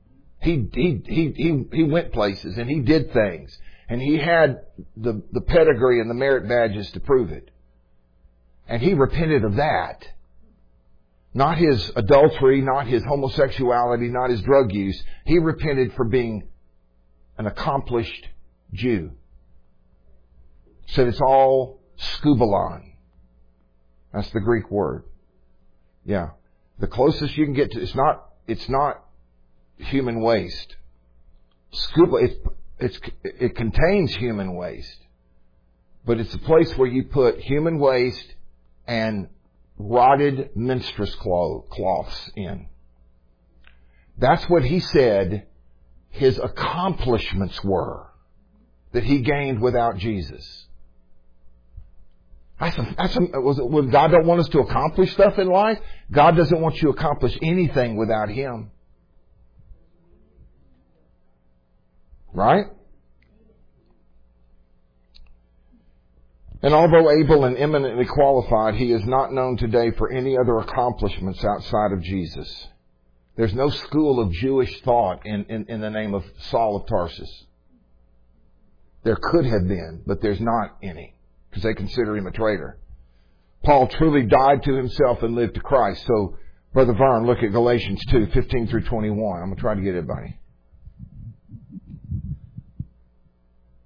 He went places and he did things. And he had the pedigree and the merit badges to prove it. And he repented of that. Not his adultery, not his homosexuality, not his drug use. He repented for being an accomplished Jew. Said it's all skubalon. That's the Greek word. Yeah. The closest you can get to, it's not human waste. Scuba, it contains human waste. But it's a place where you put human waste and rotted menstruous cloths in. That's what he said his accomplishments were that he gained without Jesus. Well, God don't want us to accomplish stuff in life? God doesn't want you to accomplish anything without Him. Right? And although able and eminently qualified, he is not known today for any other accomplishments outside of Jesus. There's no school of Jewish thought in the name of Saul of Tarsus. There could have been, but there's not any, because they consider him a traitor. Paul truly died to himself and lived to Christ. So, Brother Vern, look at Galatians 2, 15 through 21. I'm going to try to get it, buddy.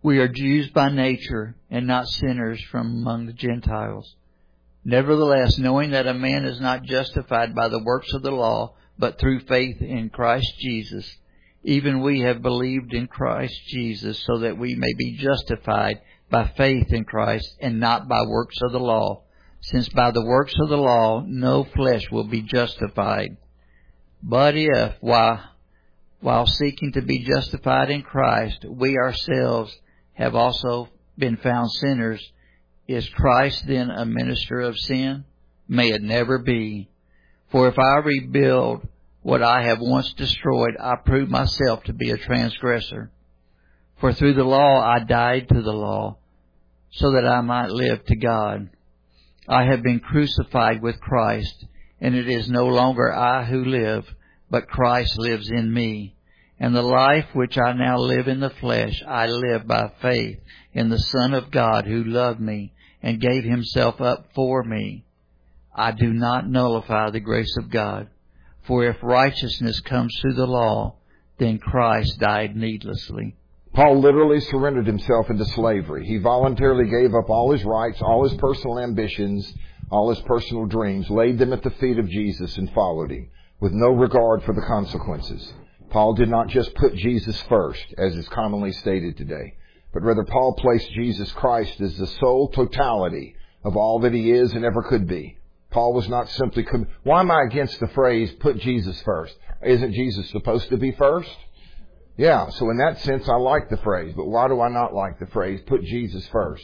We are Jews by nature and not sinners from among the Gentiles. Nevertheless, knowing that a man is not justified by the works of the law, but through faith in Christ Jesus, even we have believed in Christ Jesus so that we may be justified by faith in Christ and not by works of the law, since by the works of the law no flesh will be justified. But if, while seeking to be justified in Christ, we ourselves have also been found sinners, is Christ then a minister of sin? May it never be. For if I rebuild what I have once destroyed, I prove myself to be a transgressor. For through the law I died to the law, so that I might live to God. I have been crucified with Christ, and it is no longer I who live, but Christ lives in me. And the life which I now live in the flesh, I live by faith in the Son of God who loved me and gave himself up for me. I do not nullify the grace of God. For if righteousness comes through the law, then Christ died needlessly. Paul literally surrendered himself into slavery. He voluntarily gave up all his rights, all his personal ambitions, all his personal dreams, laid them at the feet of Jesus and followed him with no regard for the consequences. Paul did not just put Jesus first, as is commonly stated today, but rather Paul placed Jesus Christ as the sole totality of all that he is and ever could be. Paul was not simply... Why am I against the phrase, put Jesus first? Isn't Jesus supposed to be first? Yeah, so in that sense, I like the phrase. But why do I not like the phrase, put Jesus first?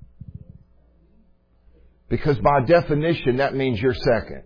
Because by definition, that means you're second.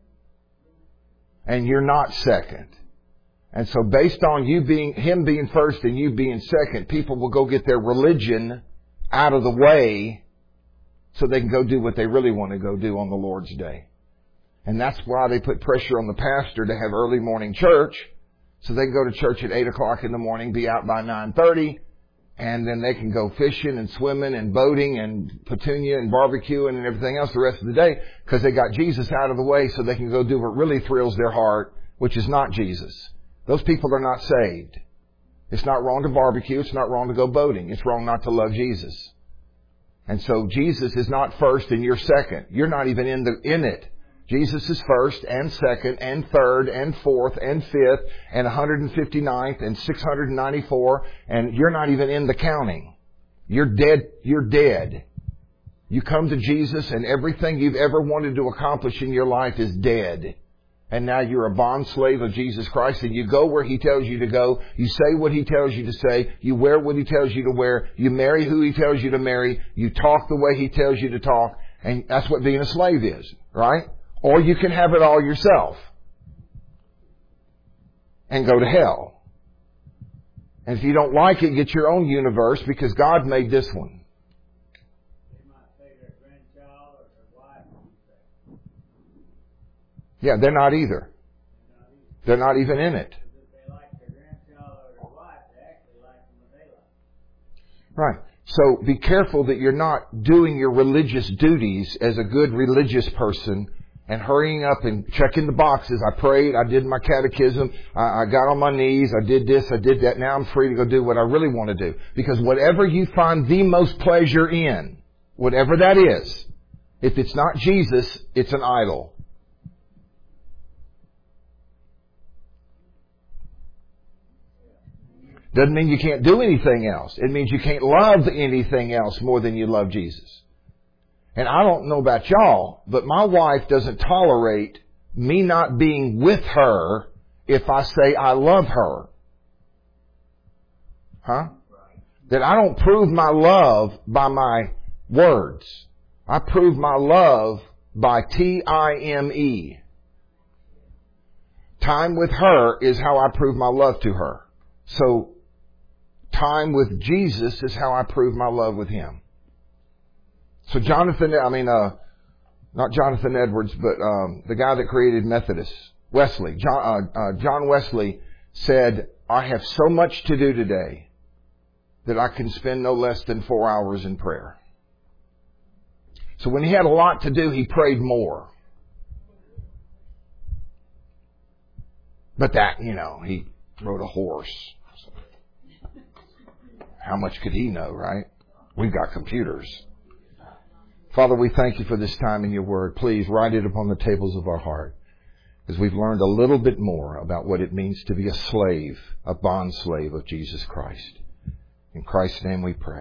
And you're not second. And so based on him being first and you being second, people will go get their religion out of the way so they can go do what they really want to go do on the Lord's day. And that's why they put pressure on the pastor to have early morning church, so they can go to church at 8 o'clock in the morning, be out by 9:30, and then they can go fishing and swimming and boating and petunia and barbecuing and everything else the rest of the day, because they got Jesus out of the way so they can go do what really thrills their heart, which is not Jesus. Those people are not saved. It's not wrong to barbecue. It's not wrong to go boating. It's wrong not to love Jesus. And so Jesus is not first and you're second. You're not even in it. Jesus is first and second and third and fourth and fifth and 159th and 694, and you're not even in the counting. You're dead. You're dead. You come to Jesus and everything you've ever wanted to accomplish in your life is dead. And now you're a bond slave of Jesus Christ, and you go where He tells you to go. You say what He tells you to say. You wear what He tells you to wear. You marry who He tells you to marry. You talk the way He tells you to talk. And that's what being a slave is, right? Or you can have it all yourself and go to hell. And if you don't like it, get your own universe, because God made this one. Yeah, they're not either. They're not even in it. Right. So be careful that you're not doing your religious duties as a good religious person and hurrying up and checking the boxes. I prayed, I did my catechism, I got on my knees, I did this, I did that. Now I'm free to go do what I really want to do. Because whatever you find the most pleasure in, whatever that is, if it's not Jesus, it's an idol. Doesn't mean you can't do anything else. It means you can't love anything else more than you love Jesus. And I don't know about y'all, but my wife doesn't tolerate me not being with her if I say I love her. Huh? That I don't prove my love by my words. I prove my love by time. Time with her is how I prove my love to her. So, time with Jesus is how I prove my love with Him. So not Jonathan Edwards, but the guy that created Methodist, Wesley, John Wesley said, I have so much to do today that I can spend no less than 4 hours in prayer. So when he had a lot to do, he prayed more. But that, he rode a horse. how much could he know, right? We've got computers. Father, we thank you for this time in your word. Please write it upon the tables of our heart as we've learned a little bit more about what it means to be a slave, a bond slave of Jesus Christ. In Christ's name we pray.